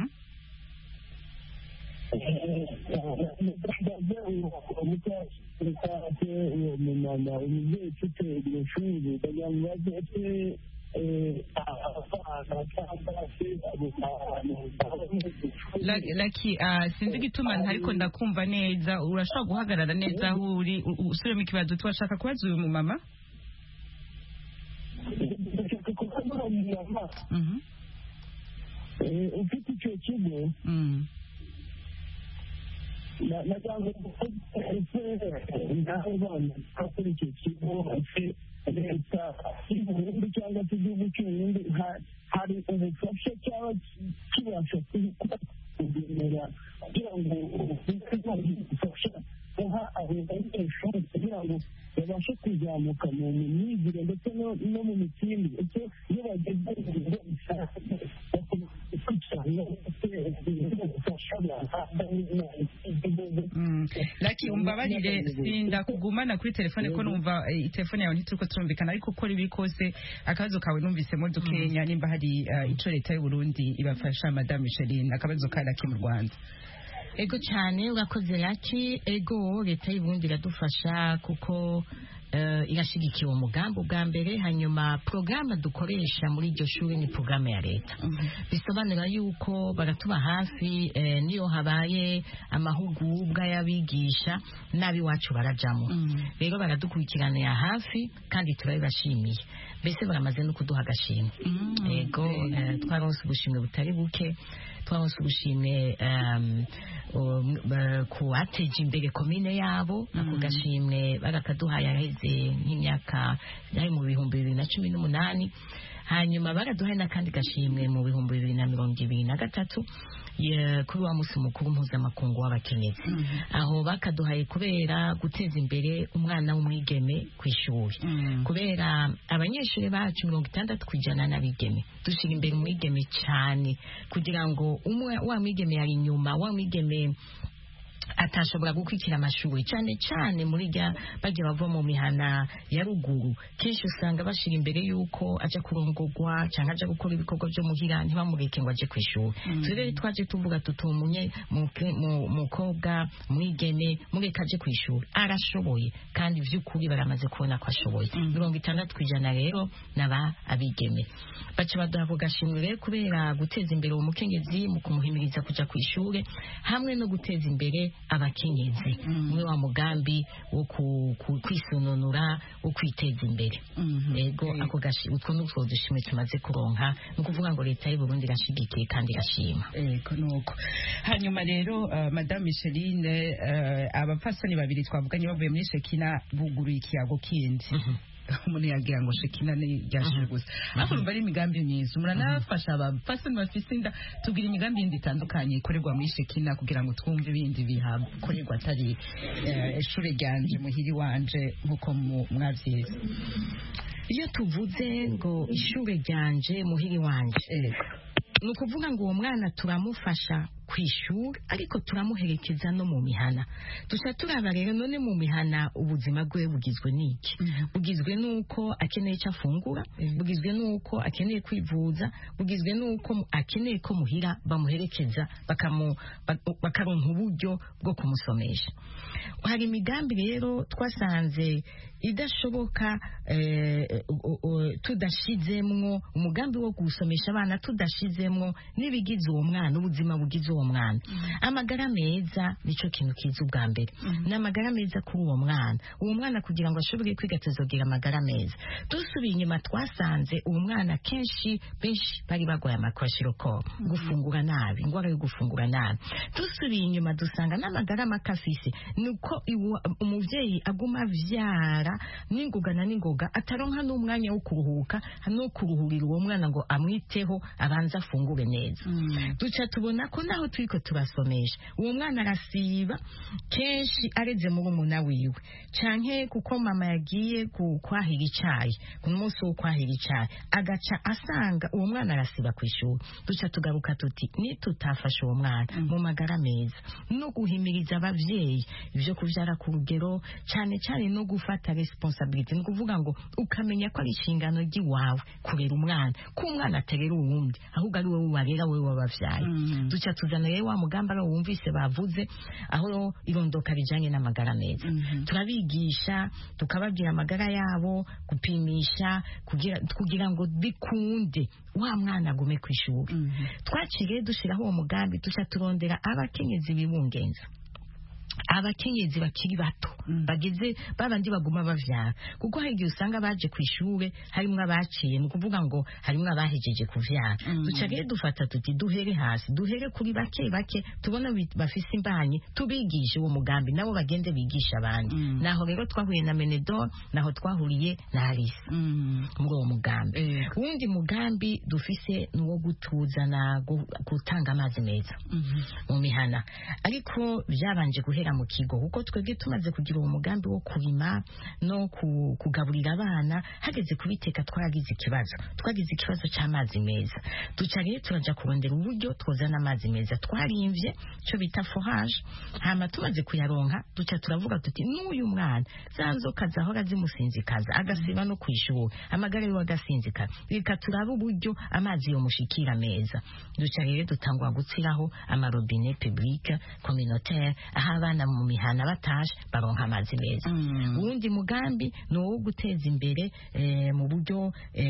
Umubyeyi ufite iryo shuri kugira ngo baze Lucky sinzi gituma ariko ndakumva neza urashobora guhagarara neza aho uri usubiremo ikibazo twashaka kubaza uyu mumama. Ufite icyo kigo naganze naho bana kuri icyo kigo leta y'uburundi cyangwa se igihugu cy'uburundi hari ubufasha cyangwa kibasha kugenera kugira ngo ubufasha guha abo banyeshuri kugira ngo babashe kuzamuka mu myigire ndetse no mu mitsindire icyo iyo bageze mu bigo bisaba Lucky umbabarire sinda kugumana kuri telefone ko numva telefone yawe ntituko turumvikana ariko uko ribi kose akabazo kawe numvisemo dukenya nimba hari ico leta y'u Burundi ibafasha Madame Micheline akabazo ka Lucky mu Rwanda. Ego cyane urakoze Lucky. Ego leta y'u Burundi iradufasha kuko irashigikiye umugambi bwa mbere hanyuma programme dukoresha muri iryo shuri ni programme ya leta. Bisobanura yuko baratuba hafi niyo habaye amahugurwa y'abigisha nabi wacu barajamo. Rero baradukurikirana hafi kandi turabibashimiye. Bese baramaze no kuduha agashimwe. Ego twaronse ubushimwe butari buke. Twaronse ubushimwe ku ateje imbere komine yabo ako gashimwe barakaduhaye aheze nk'imyaka yari mu 2018 hanyuma baraduhaye n'akandi gashimwe mu 2023 kuri wa musi mukuru mpuzamakungu w'abakenyezi. Aho bakaduhaye kubera guteza imbere umwana w'umwigeme ku ishuri kubera abanyeshuri bacu 60% n'abigeme dushira imbere umwigeme cyane kugira ngo umwe wa mwigeme yari inyuma wa mwigeme atashobora gukwikira amashuri cyane cyane muri bajya bava mu mihana ya ruguru kenshi usanga bashira imbere yuko aje kurongogwa cyangwa aje gukora ibikorwa byo muhira ntibamureke ngo aje kwishura. Turere twaje tuvuga tutumunye mukobwa mwigeme mureke aje kwishura arashoboye kandi vy'ukuri baramaze kubona ko ashoboye 60% rero naba abigeme baca badaho gashimwe rero kubera guteza imbere umukengezi mu kumuhimiriza kuja kwishura hamwe no guteza imbere abakenyezi mwe wa mugambi wo kwisununura wo kwiteza imbere. Ego ako gashimwe utwo n'utwo dushimwe tumaze kuronka nukuvuga ngo leta y'u Burundi irashigikiye kandi irashima. Ego nuko hanyuma rero Madame Micheline abapfasoni babiri twavuganye bavuye muri Shekina buguruye ikiyago kindi. Umuntu yagira ngo Shekina ni ryashije gusa ariko bari imigambi myiza muranafasha abapfasoni bafise inda tugira imigambi yindi itandukanye ikorerwa muri Shekina kugira ngo twumve ibindi bihakorerwa atari ishuri ryanje muhiri wanje nkuko mwavyize. Iyo tuvuze ngo ishuri ryanje muhiri wanje nukuvuga ngo uwo mwana turamufasha kwishura ariko turamuherekeza no mu mihana. Duca turaba rero none mu mihana ubuzima bwe bugizwe n'iki? Bugizwe nuko akeneye icyo afungura, bugizwe nuko akeneye kwivuza, bugizwe nuko akeneye ko muhira bamuherekeza bakaronka uburyo bwo kumusomesha. Hari imigambi rero twasanze idashoboka tudashizemwo umugambi wo gusomesha abana tudashizemwo nibigize uwo mwana ubuzima bugize uwo mwana. Amagara meza nico kintu kiza ubwa mbere. N'amagara meza kuri uwo mwana kugira ngo ashobore kwiga tuzogira amagara meza. Dusubiye inyuma twasanze uwo mwana kenshi benshi bari bagwaye amakwashiroko, gufungura nabi, ingwara yo gufungura nabi. Dusubiye inyuma dusanga n'amagara makafise nuko umuvyeyi aguma vyara n'ingoga ataronka n'umwanya wo kuruhuka no kuruhurira uwo mwana ngo amwiteho abanza afungure neza. Duca tubona ko naho turiko turasomesha uwo mwana arasiba kenshi areze mu rumuna wiwe canke kuko mama yagiye kwahira icayi ku munsi wo kwahira icayi agaca asanga uwo mwana arasiba kw'ishuri. Duca tugaruka tuti ni tutafasha uwo mwana mu magara meza no guhimiriza abavyeyi ivyo kuvyara ku rugero cane no gufata responsibility, ni kuvuga ngo ukamenya ko ari inshingano ry'iwawe kurera umwana, ko umwana aterera uwundi ahubwo ari wowe warera, wowe wabavyaye. Duca tuzana rero wa mugamba ro wumvise bavuze aho irondoka rijanye n'amagara meza. Turabigisha tukababwira amagara yabo, gupimisha kugira ngo bikunde wa mwana agume kw'ishuri. Twaciriye dushiraho uwo mugambi duca turondera abakenyezi bibungenza, abakenyezi bakiri bato bageze babandi baguma bavyara, kuko hari igihe usanga baje kw'ishure harimwo abaciye, ni kuvuga ngo harimwo abahejeje kuvyara. Duca rero dufata tuti duhere hasi, duhere kuri bake tubona bafise imbanyi, tubigishe uwo mugambi nabo bagende bigisha abandi. Naho rero twahuye na Menedor, naho twahuriye na Alice muri uwo mugambi. Wundi mugambi dufise nuwo gutuzana gutanga amazi meza mu mihana, ariko byabanje guhera mu kigo, kuko twebwe tumaze kugira uwo mugambi wo kurima no kugaburira abana, hageze kubiteka twagize ikibazo cy'amazi meza. Duca rero turaja kurondera uburyo twozana amazi meza, twarimvye cyo bita forage. Hama tumaze kuyaronka duca turavuga tuti n'uyu mwana zanzoka zahora zimusinzikaza agasiba no kwishura amagara yo agasinzika, reka turabe uburyo amazi yo mushikira meza. Duca rero dutangwa gutsiraho amarobine public communautaire, aho abana mu mihana batashe baronka amazi meza. Uwundi mugambi ni uwo guteza imbere mu buryo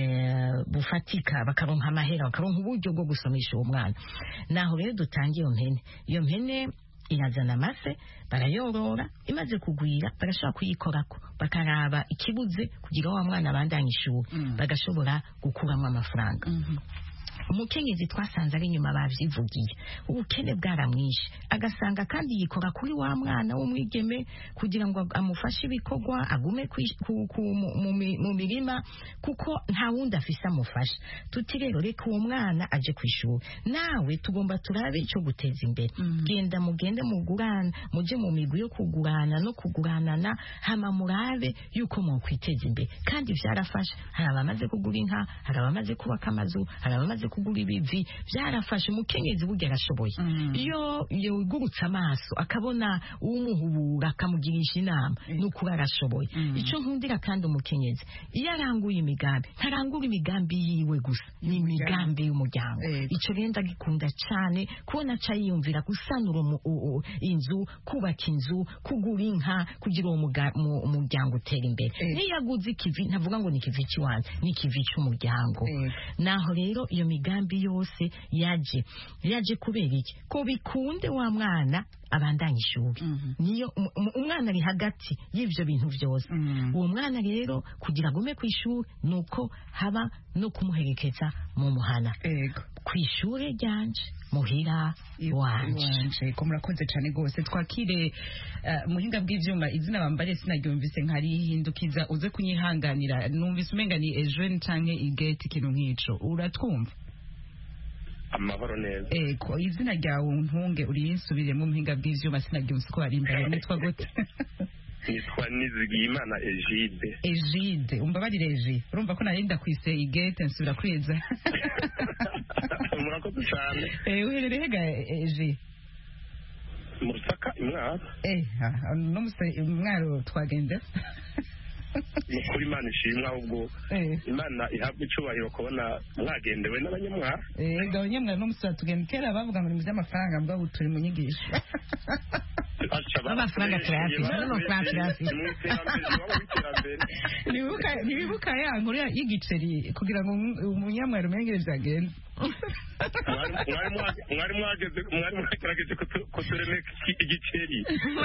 bufatika, bakaronka amahera, bakaronka uburyo bwo gusomesha uwo mwana. Naho rero dutangiye iyo mpene irazana amase, barayorora, imaze kugwira bagashobora kuyikorako, bakaraba ikibuze kugira wa mwana abandanye ishuri, bagashobora gukuramo amafaranga. Umukenyezi twasanze ari nyuma bavyivugiye, ubukene bwaramwishe, agasanga kandi yikora kuri wa mwana w'umwigeme kugira ngo amufashe ibikorwa, agume mu mirima, kuko nta wundi afise amufasha. Tuti rero reka uwo mwana aje kw'ishuri, nawe tugomba turabe ico guteza imbere. Genda mugende mugurana, muje mu migwi yo kugurana no kuguranana, hama murabe yuko mwokwiteza imbere. Kandi vyarafasha, hari abamaze kugura inka, hari abamaze kubaka amazu, hari abamaze kugura ibivi, byarafashe. Umukenyezi burya arashoboye, iyo yugurutse amaso akabona umuhubura akamugirisha inama, nuko arashoboye. Ico nkundira kandi umukenyezi iyo aranguye imigambi, ntarangura imigambi yiwe gusa, ni imigambi y'umuryango. Ico rero ndagikunda cyane, kubona aca yiyumvira gusanura inzu, kubaka inzu, kugura inka, kugira uwo umuryango utera imbere. Niyo aguze ikivi ntavuga ngo ni ikivi cy'iwanjye, ni ikivi cy'umuryango. Naho rero iyo migambi yose yaje kubera iki? Ko bikunde wa mwana abandanya ishuri. Niyo umwana ari hagati y'ivyo bintu byose. Uwo mwana rero kugira agume kw'ishuri nuko haba no kumuherekeza mu muhana, kw'ishure ryanje muhira wanje. Ko murakoze cyane gose. Twakire muhinga bw'ivyuma, izina bambare sinaryumvise nkarihindukiza, uze kunyihanganira, numvise umenga ni Eugene canke Igete ikintu nk'ico. Uratwumva? Amahoro neza. Ko izina ryawe ntunge uriyisubiremo muhinga bw'ivyuma, sinaryumvise ko ari imbere. Nitwa gute? Nitwa Nizigiyimana Egide. Egide, umbabarire Egide. Urumva ko narinda kwise Igete nsubira kweza. Murakoze cyane. Uherereye hega Egide? Mu Rusaka Imwaro. No Mwaro twagenda. Kuri Imana ishimwe, ahubwo Imana ihabwa icubahiro kubona mwagendewe n'abanyamwaro. Abanyamwaro n'umusaba tugenda, kera bavuga ngo ni mu by'amafaranga, mbwa ubu turi mu nyigisho. Amafaranga turayafite, n'amafaranga turayafite. Ntibibuka ya nkuru y'igiceri kugira ngo umunyamwaro umenye byagenda. mwari mwagerageje kuturemeka igiceri.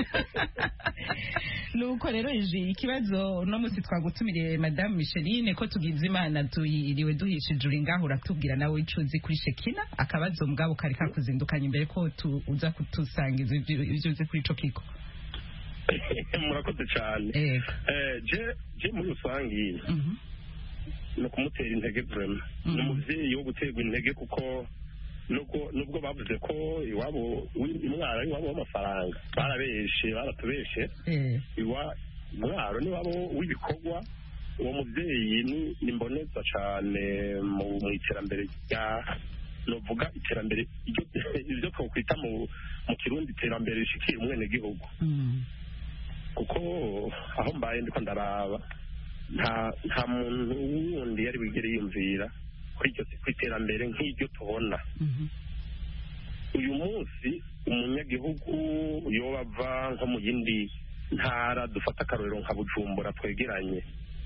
Nuko rero ikibazo no musi twagutumiriye Madame Micheline ko tugize imana tuyiriwe duhishije uri ngaho uratubwira nawe icuzi kuri Shekina akabazo mugabo kari kakuzindukanye imbere ko uza kutusangiza ibyo uzi kuri ico kiko. Murakoze cyane. Je muri rusangi no kumutera intege vraiment n'umuvyeyi wo guterwa intege kuko nubwo bavuze ko iwabo imwara iwabo w'amafaranga baratubeshe mwaro ni wabo w'ibikorwa. Uwo muvyeyi ni mboneza cyane mu iterambere rya novuga iterambere ibyo twokwita mu kirundi iterambere rishikira umwene gihugu. Kuko aho mbaye ndiko ndaraba nta muntu wundi yari wigere yumvira kuri iryo iterambere nk'iryo tubona. Uyu munsi umunyagihugu yoba ava nko mu yindi ntara dufata akarorero nka Bujumbura twegeranye,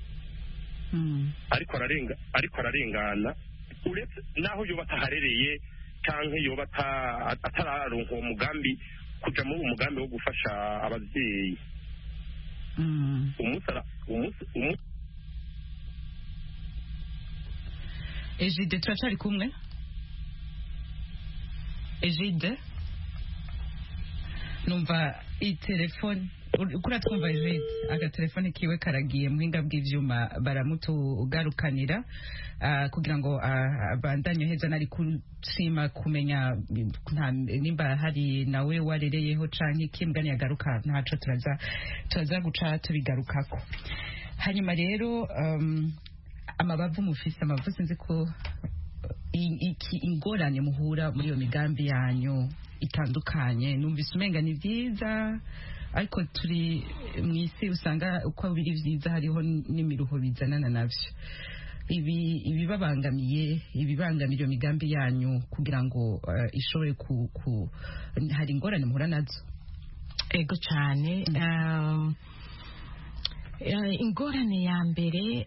ariko ararengana uretse naho yoba ataharereye cyangwa yoba atararonka uwo mugambi kuja muri uwo mugambi wo gufasha abavyeyi. Egide turacari kumwe. Egide numva itelefone ukura twumva Egide agatelefone kiwe karagiye muhinga bw'ivyuma baramutugarukanira kugira ngo abandanye heza nari kushima kumenya nimba hari nawe warereyeho canke kimbwa yagaruka ntaco turaza guca tubigarukako. Hanyuma rero amabavu mufise amabavu sinzi ko ingorane muhura muri iyo migambi yanyu itandukanye. Numvise umenga ni vyiza ariko turi mw'isi usanga uko biri vyiza hariho n'imiruho bizanana navyo. Ibibangamira iyo migambi yanyu kugira ngo ishobore hari ingorane muhura nazo? Ego cyane. Ingorane ya mbere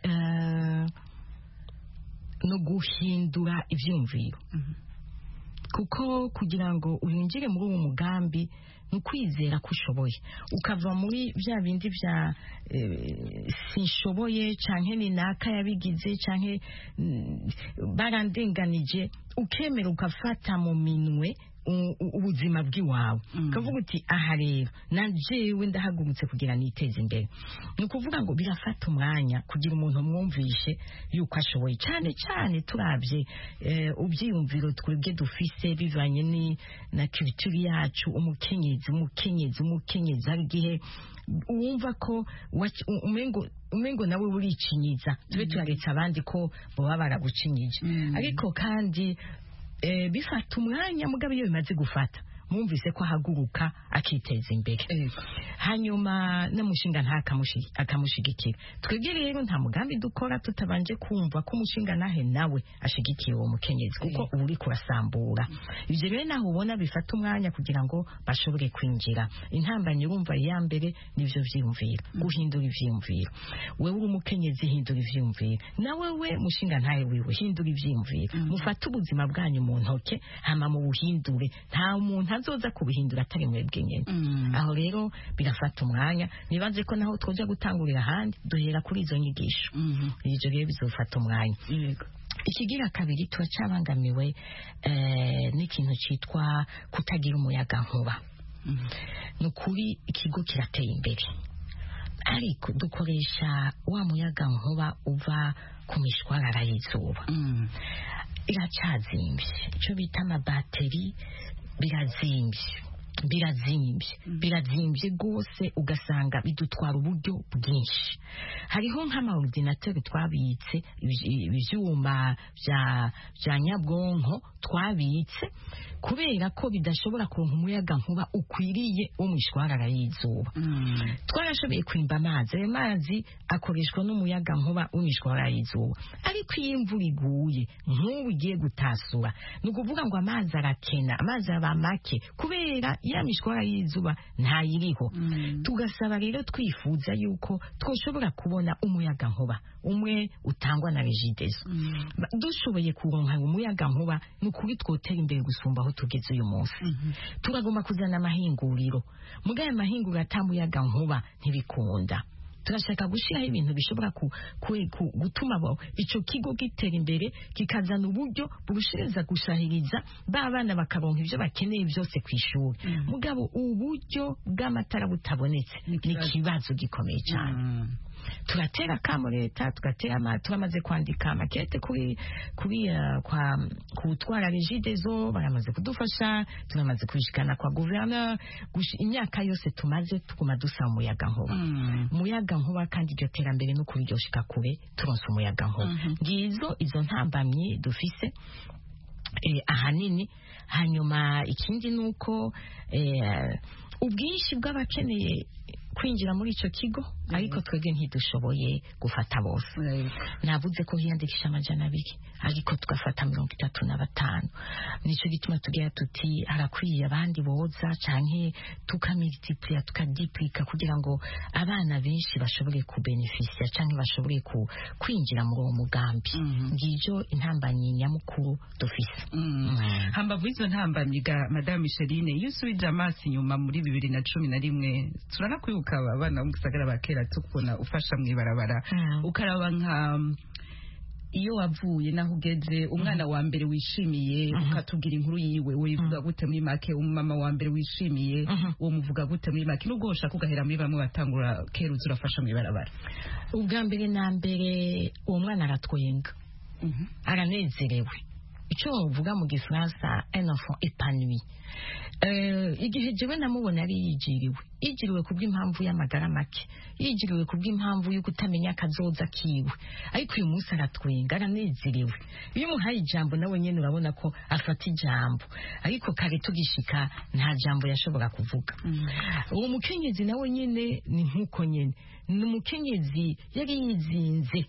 no guhindura ivyumviro. Kuko kugira ngo uhinjire muri uwo mugambi nukwizera ko ushoboye ukava muri bya bindi bya sinshoboye canke ni naka yabigize canke barandenganije, ukemera ukafata mu minwe ubuzima bw'iwawe ukavuga uti aha rero na jewe ndahagurutse kugira niteze imbere. Ni ukuvuga ngo birafata umwanya kugira umuntu mwumvishe yuko ashoboye, cyane cyane turabye ubyiyumviro twebwe dufise bivanye na culture yacu. Umukenyezi hari igihe wumva ko umengo nawe uricinyiza, tube turaretse abandi ko baba baragucinyije. Ariko kandi bifata umwanya mugabo iyo bimaze gufata mwumvise ko ahaguruka akiteza imbere. Hanyuma n'umushinga akamushigikira. Twebwe rero nta mugambi dukora tutabanje kumva ko umushinga nahe nawe ashigikiye uwo mukenyezi, kuko uba uri kurasambura. Ibyo rero naho ubona bifata umwanya kugira ngo bashobore kwinjira. Intambamyi urumva iya mbere nivyo vyiyumviro, guhindura ivyiyumviro. Wewe uri umukenyezi, hindura ivyiyumviro. Nawe we mushinga ntahe wiwe, hindura ivyiyumviro. Mufate ubuzima bwanyu mu ntoke hama mu buhindure. Nta muntu azoza kubihindura atari mwebwe nyene. Aho rero birafata umwanya. Nibaze ko naho twoja gutangurira ahandi duhera kuri izo nyigisho. Ivyo rero bizofata umwanya. Ikigira kabiri turacabangamiwe n'ikintu citwa kutagira umuyaga nkuba. Nukuri ikigo kirateye imbere, ariko dukoresha wa muyaga nkuba uva ku mishwarara y'izuba. Iracazimvye, ico bita amabateri birazimbye gose, ugasanga bidutwara uburyo bwinshi. Hariho nk'amaordinateur twabitse, ivyuma vya nyabwonko twabitse kubera ko bidashobora kuronka umuyaga nkuba ukwiriye wo mwishwarara y'izuba. Twarashoboye kwimba amazi, ayo mazi akoreshwa n'umuyaga nkuba w'imishwarara y'izuba. Ariko iyo imvura iguye nk'ubu igiye gutasura, ni ukuvuga ngo amazi arakena, amazi aba make kubera ya mishwara y'izuba ntayiriho. Tugasaba rero twifuza yuko twoshobora kubona umuyaga nkuba umwe utangwa na Regideso. Dushoboye kuronka umuyaga nkuba n'ukuri twotera imbere gusumba aho tugeze uyu munsi. Turagomba kuzana amahinguriro, mugaye amahinguriro atamuyaga nkuba ntibikunda. Turashaka gushiraho ibintu bishobora gutuma ico kigo gitera imbere, kikazana uburyo burushiriza gushahiriza b'abana bakaronka ivyo bakeneye byose kw'ishuri. Mugabo uburyo bw'amatara butabonetse ni ikibazo gikomeye cyane. Turatera kamo leta, turamaze kwandika makete kuri kutwara Regideso, baramaze kudufasha, turamaze kubishikana kwa gouverneur. Imyaka yose tumaze tuguma dusaba umuyaga nkuba. Umuyaga nkuba kandi iryo terambere no kubiryoshika kure turonse umuyaga nkuba. Ngizo izo ntambamye dufise ahanini. Hanyuma ikindi nuko ubwinshi bw'abakeneye kwinjira muri ico kigo, ariko twebwe ntidushoboye gufata bose. Navuze ko hiyandikisha 200 ariko tugafata 35. Nico gituma tugira tuti harakwiye abandi boza canke tukamultiplier tukadiplika kugira ngo abana benshi bashobore kubenefisia canke bashobore kwinjira muri uwo mugambi. Ngijo intambanyi nyamukuru dufise. Hambavu izo ntambanyi ga Madame Micheline, yusubije amaso inyuma muri 2011 turanakwibuka abana mu gisagara bakera tukubona ufasha mwibarabara, ukaraba nka iyo wavuye naho ugeze umwana wa mbere wishimiye, ukatugira inkuru yiwe wivuga gute muri make, umama wa mbere wishimiye uwo muvuga gute muri make, nubwo ushaka kugahera muri bamwe batangura kera uzurafasha mwibarabara. Ubwa mbere na mbere uwo mwana aratwenga, aranezerewe, ico uvuga mu Gifaransa un enfant épanoui. Igihe jewe namubona ari yijiriwe kubw'impamvu y'amagara make, yijiriwe kubw'impamvu yo kutamenya kazoza kiwe, ariko uyu munsi aratwenga, aranezerewe. Iyo umuhaye ijambo nawe nyene urabona ko afata ijambo, ariko kare tugishika nta jambo yashobora kuvuga. Uwo mukenyezi nawe nyene ni nkuko nyene, ni umukenyezi yari yizinze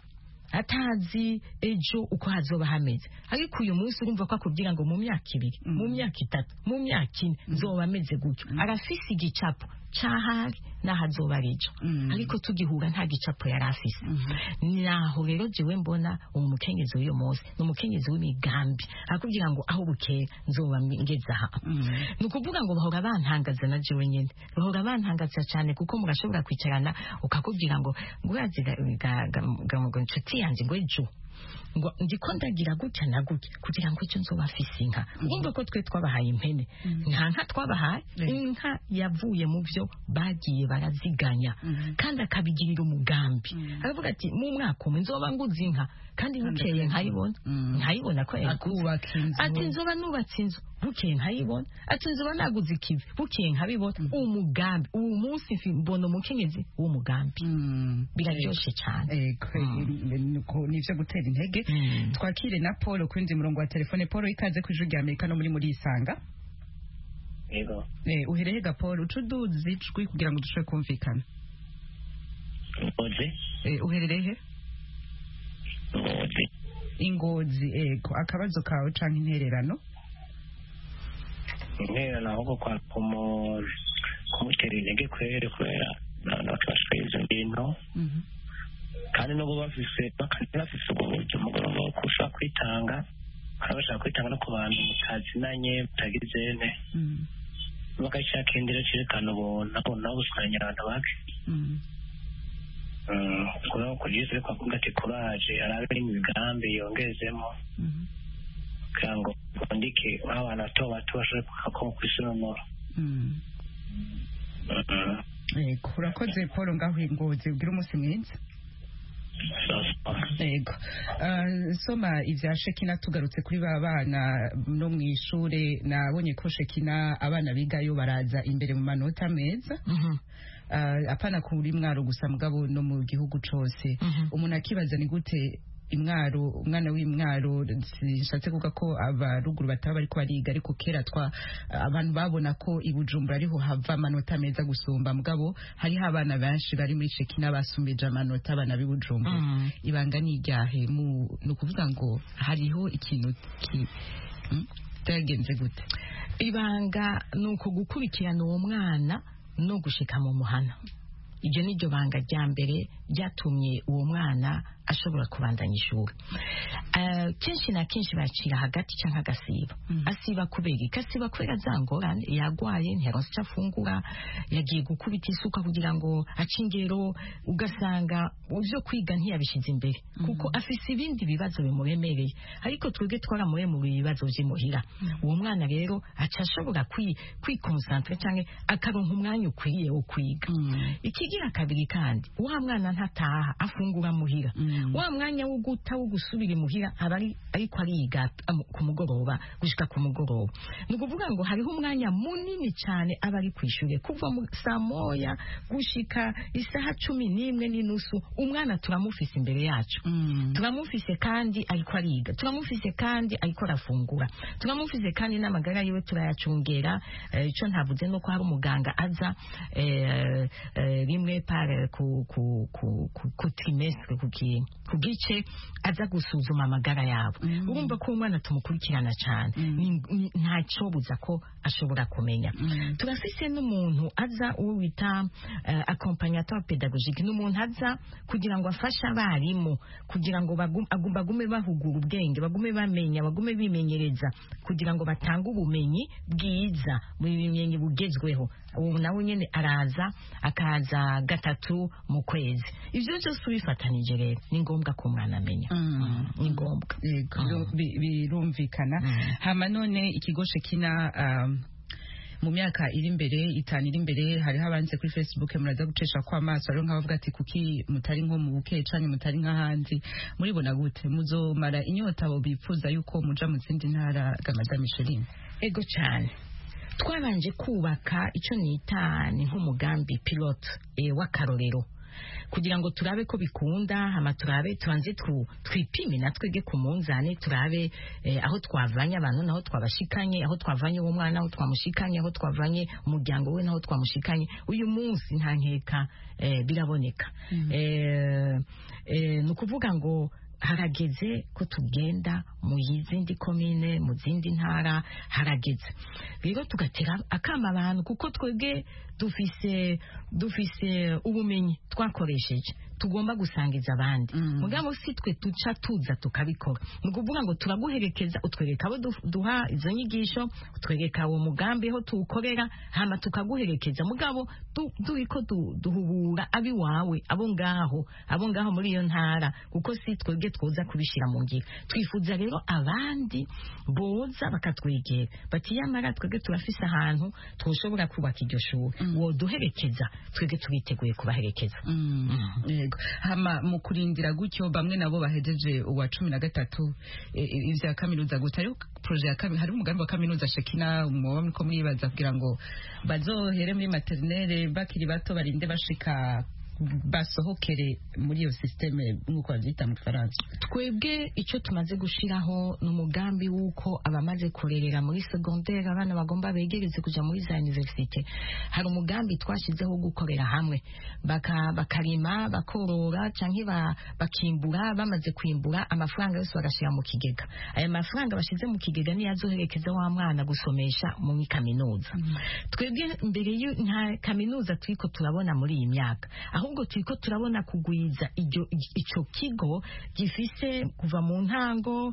atazi ejo uko hazoba hameze, ariko uyu munsi urumva ko akubwira ngo mu myaka 2 mu myaka 3 mu myaka 4 nzoba ameze gutyo. Arafise igicapo cahari nahazoba arijo, ariko tugihura nta gicapo yari afise. Naho rero jewe mbona umukenyezi w'uyo munsi n'umukenyezi w'imigambi, akubwira ngo aho bukeye nzoba ngeze aha. Nukuvuga ngo bahora bantangaza na jewe nyene, bahora bantangaza cyane, kuko mugashobora kwicarana ukakubwira ngo nguraziga ngo nshuti yanjye ngo ejo ngo ndiko ndagira gutya na gutya kugira ngo ejo nzoba afise inka. Urumva ko twe twabahaye impene, nka twabahaye inka yavuye mu byo bagiye baraziganya, kandi akabigirira umugambi. Aravuga ati mu mwaka umwe nzoba nguze inka, kandi bukeye nkayibona ko yakubaka inzu, ati nzoba nubatse inzu, bukeye nkayibona, ati nzoba naguze ikivi, bukeye nkabibona. Umugambi uwo munsi mbona umukenyezi w'umugambi, biraryoshe cyane. Nivyo gutera intege. Twakire na Paul kundi murongo wa telefone. Paul, ikaze ku Ijwi rya Amerika no muri Isanga. Yego. Uhereye ga Paul, ucuduzi ijwi kugira ngo dushobore kumvikana. Uherereye Ingozi. Ego, akabazo kawe canke intererano? Intererano ahubwo kwa kumutera intege kubera n'abafashwe izo bintu, kandi no bafise uburyo mugoroba wo kushaka kwitanga, bashaka kwitanga no ku bantu mutazinanye mutagize ne, bagashaka indero cyerekana ubona buswanya abantu bake. Kugira ngo yise kwa kungati courage arabe imigambi yongezemo, kugira ngo bandike abantu bato bashobore kuko kwisonora. Urakoze Paul ngaho Ingozi, ugira umunsi mwiza. Ego. Soma ivya Shekina, tugarutse kuri babana no mwishure, nabonye ko Shekina abana bigayo baraza imbere mu manota meza. Apana kuri Mwaro gusa mugabo no mu gihugu cose. Umuntu akibaza ni gute Imwaro, umwana w'Imwaro, sinshatse kuvuga ko abaruguru bataba bariko bariga, ariko kera abantu babona ko ibujumbura ariho hava amanota meza gusumba, mugabo hariho abana benshi bari muri Shekina basumbije amanota abana b'ibujumbura. Ibanga ni iryahe? Ni ukuvuga ngo hariho ikintu byagenze gute? Ibanga nuko gukurikirana uwo mwana no gushika mu muhana. Iryo ni ryo banga rya mbere ryatumye uwo mwana ashobora kubandanya ishuri. Kenshi na kenshi bacira hagati cyangwa agasiba. Asiba kubera ikasiba kubera zangorane yagwaye ntiyaronse icyo afungura, yagiye gukubita isuka kugira ngo ace ingero, ugasanga ivyo kwiga ntiyabishize imbere kuko afise ibindi bibazo bimuremereye, ariko twebwe twaramuremura ibibazo vy'imuhira. Uwo mwana rero aca ashobora kwikonsantre cyangwa akaronka umwanya ukwiye wo kwiga. Ikigira kabiri kandi wa mwana ntataha afungura muhira, wa mwanya wo guta wo gusubira imuhira ariko ariga ku mugoroba gushika ku mugoroba. Ni ukuvuga ngo hariho umwanya munini cyane aba ari kwishure kuva saa moya gushika isaha 11:30. Umwana turamufise imbere yacu, turamufise kandi ariko ariga, turamufise kandi ariko arafungura, turamufise kandi n'amagara yiwe turayacungera. Ico ntavuze no ko hari umuganga aza rimwe par ku trimestre ku gice aza gusuzuma amagara yabo. Urumva ko umwana tumukurikirana cyane, nta cobuza ko ashobora kumenya. Turafise n'umuntu aza uwo wita accompagnateur pédagogique, n'umuntu aza kugira ngo afashe abarimu kugira ngo bagume bahugura ubwenge, bagume bamenya, bagume bimenyereza kugira ngo batange ubumenyi bwiza mu bimenyi bugezweho. Ubu nawe nyene akaza gatatu mu kwezi. Ivyo byose ubifatanije rero ni ngombwa ko umwana amenya. Ni ngombwa. Birumvikana. Hama none ikigo Shekina mu myaka iri imbere 5 iri imbere hariho abanze kuri Facebook muraza gucesha kwa maso rero nkavuga ati kuki mutari nko mu buke canke mutari nk'ahandi, muribona gute muzomara inyota abo bipfuza yuko muja mu zindi ntara ga Madame Micheline? Ego cyane twabanje kubaka ico nita ni nk'umugambi pilote w'akarorero kugira ngo turabe ko bikunda, hama turabe tubanze twipime natwege ku munzane, turabe aho twavanye abantu naho twabashikanye, aho twavanye uwo mwana aho twamushikanye, aho twavanye umuryango we naho twamushikanye. Uyu munsi nta nkeka biraboneka. Nukuvuga ngo harageze ko tugenda mu yizindi komine, mu zindi ntara, harageze rero tugatera akama abantu kuko twebwe dufise ubumenyi twakoresheje tugomba gusangiza abandi. Mugabo si twe tuca tuza tukabikora. Nukuvuga ngo turaguherekeza, utwereka abo duha izo nyigisho, utwereka uwo mugambi ho tuwukorera, hama tukaguherekeza. Mugabo duhiko duhubura abi wawe abo ngaho muri iyo ntara, kuko si twebwe twoza kubishira mu ngiro. Twifuza rero abandi boza bakatwegera bati yamara twebwe turafise ahantu twoshobora kubaka iryo shuri, wo duherekeza, twebwe tubiteguye kubaherekeza. Hama mu kurindira gutyo bamwe nabo bahejeje uwa 13 ivya kaminuza gutari projet ya kaminuza, hari umugambi wa kaminuza Shekina umwe ko mwibaza kugira ngo bazohere muri maternelle bakiri bato barinde bashika basohokere muri iyo systeme nk'uko bavyita mu Faransa. Twebwe icyo tumaze gushiraho n'umugambi wuko abamaze kurerera muri secondaire abana bagomba begereze kuja muri za université. Hari umugambi twashizeho gukorera hamwe bakarima bakorora canke bakimbura, bamaze kwimbura amafaranga yose bagashira mu kigega. Aya mafaranga bashize mu kigega ni yazoherekeza wa mwana gusomesha mu kaminuza. Twebwe mbere nta kaminuza twiko turabona muri iyi myaka, ahubwo turiko turabona kugwiza ico kigo gifise kuva mu ntango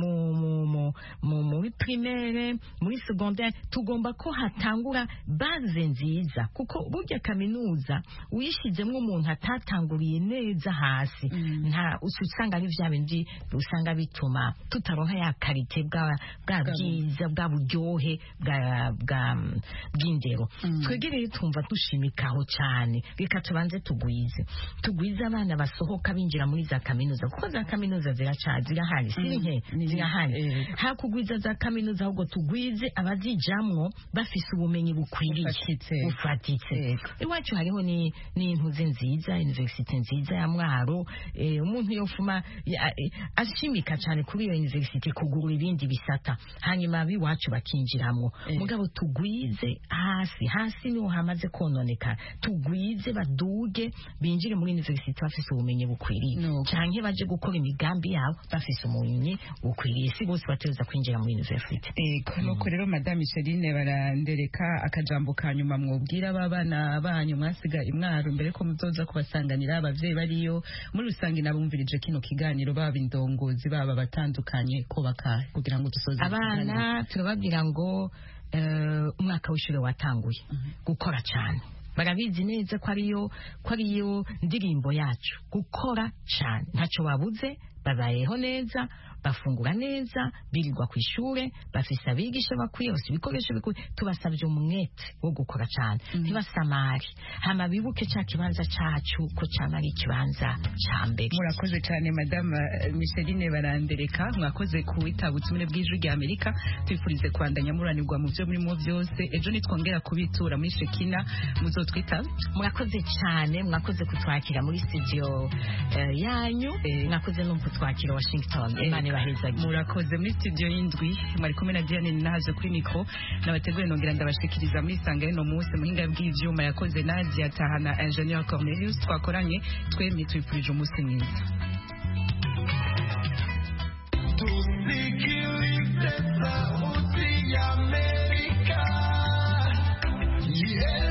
muri primaire muri secondaire. Tugomba ko hatangura base nziza, kuko burya kaminuza uyishizemwe umuntu atatanguriye neza hasi nta usanga ari vya bindi usanga bituma tutaronka ya karite bwa bwiza bwa buryohe bw'indero. Twegereye tumva dushimikaho cyane, reka tubanze tugwize abana basohoka binjira muri za kaminuza, kuko za kaminuza zirahari sinke zirahari. Hakugwiza za kaminuza ahubwo tugwize abazijamwo bafise ubumenyi bukwiriye bufatitse. Iwacu hariho ni intuze nziza, university nziza ya Mwaro. Umuntu yofuma ashimika cyane kuri iyo university kugura ibindi bisata, hanyuma biwacu bakinjiramwo. Mugabo tugwize hasi niho hamaze kononeka, tugwize baduge binjire muri university bafise ubumenyi bukwiriye canke baje gukora imigambi yabo bafise ubumenyi bukwiriye si bose bateza kwinjira muri university. Nuko rero Madame Micheline Barandereka, akajambo kanyuma mwobwira abana banyu mwasiga imwaro mbere ko muzoza kubasanganira abavyeyi bariyo muri rusange nabumvirije kino kiganiro baba indongozi baba batandukanye ko baka kugira ngo dusoze abana turababwira ngo umwaka w'ishure watanguye gukora cyane barabizi neza ko ariyo ndirimbo yacu gukora cyane ntacyo babuze babayeho neza bafungura neza birirwa ku ishure bafise abigisha bakwiye bafise ibikoresho bikwiye tubasabye umwete wo gukora cyane ntibasamari hama bibuke cya kibanza cacu ko cyane ari ikibanza ca mbere. Murakoze cyane Madame Micheline Barandereka, mwakoze kuwitaba ubutumire bw'ijwi rya Amerika, twifurize kwandanya muranirwa mu byo murimo byose. Ejo nitwongera kubitura muri Shekina muzotwitaba. Murakoze cyane, mwakoze kutwakira muri studio yanyu, mwakoze no kutwakira Washington. Murakoze muri studio y'indwi mwari kumwe na Diane Nahaje kuri mikro nabateguye nongera ndabashikiriza muri sanga y'ino munsi muhinga bw'ivyuma yakoze Nadia Tahana Engineer Cornelius twakoranye twemye twifurije umunsi mwiza.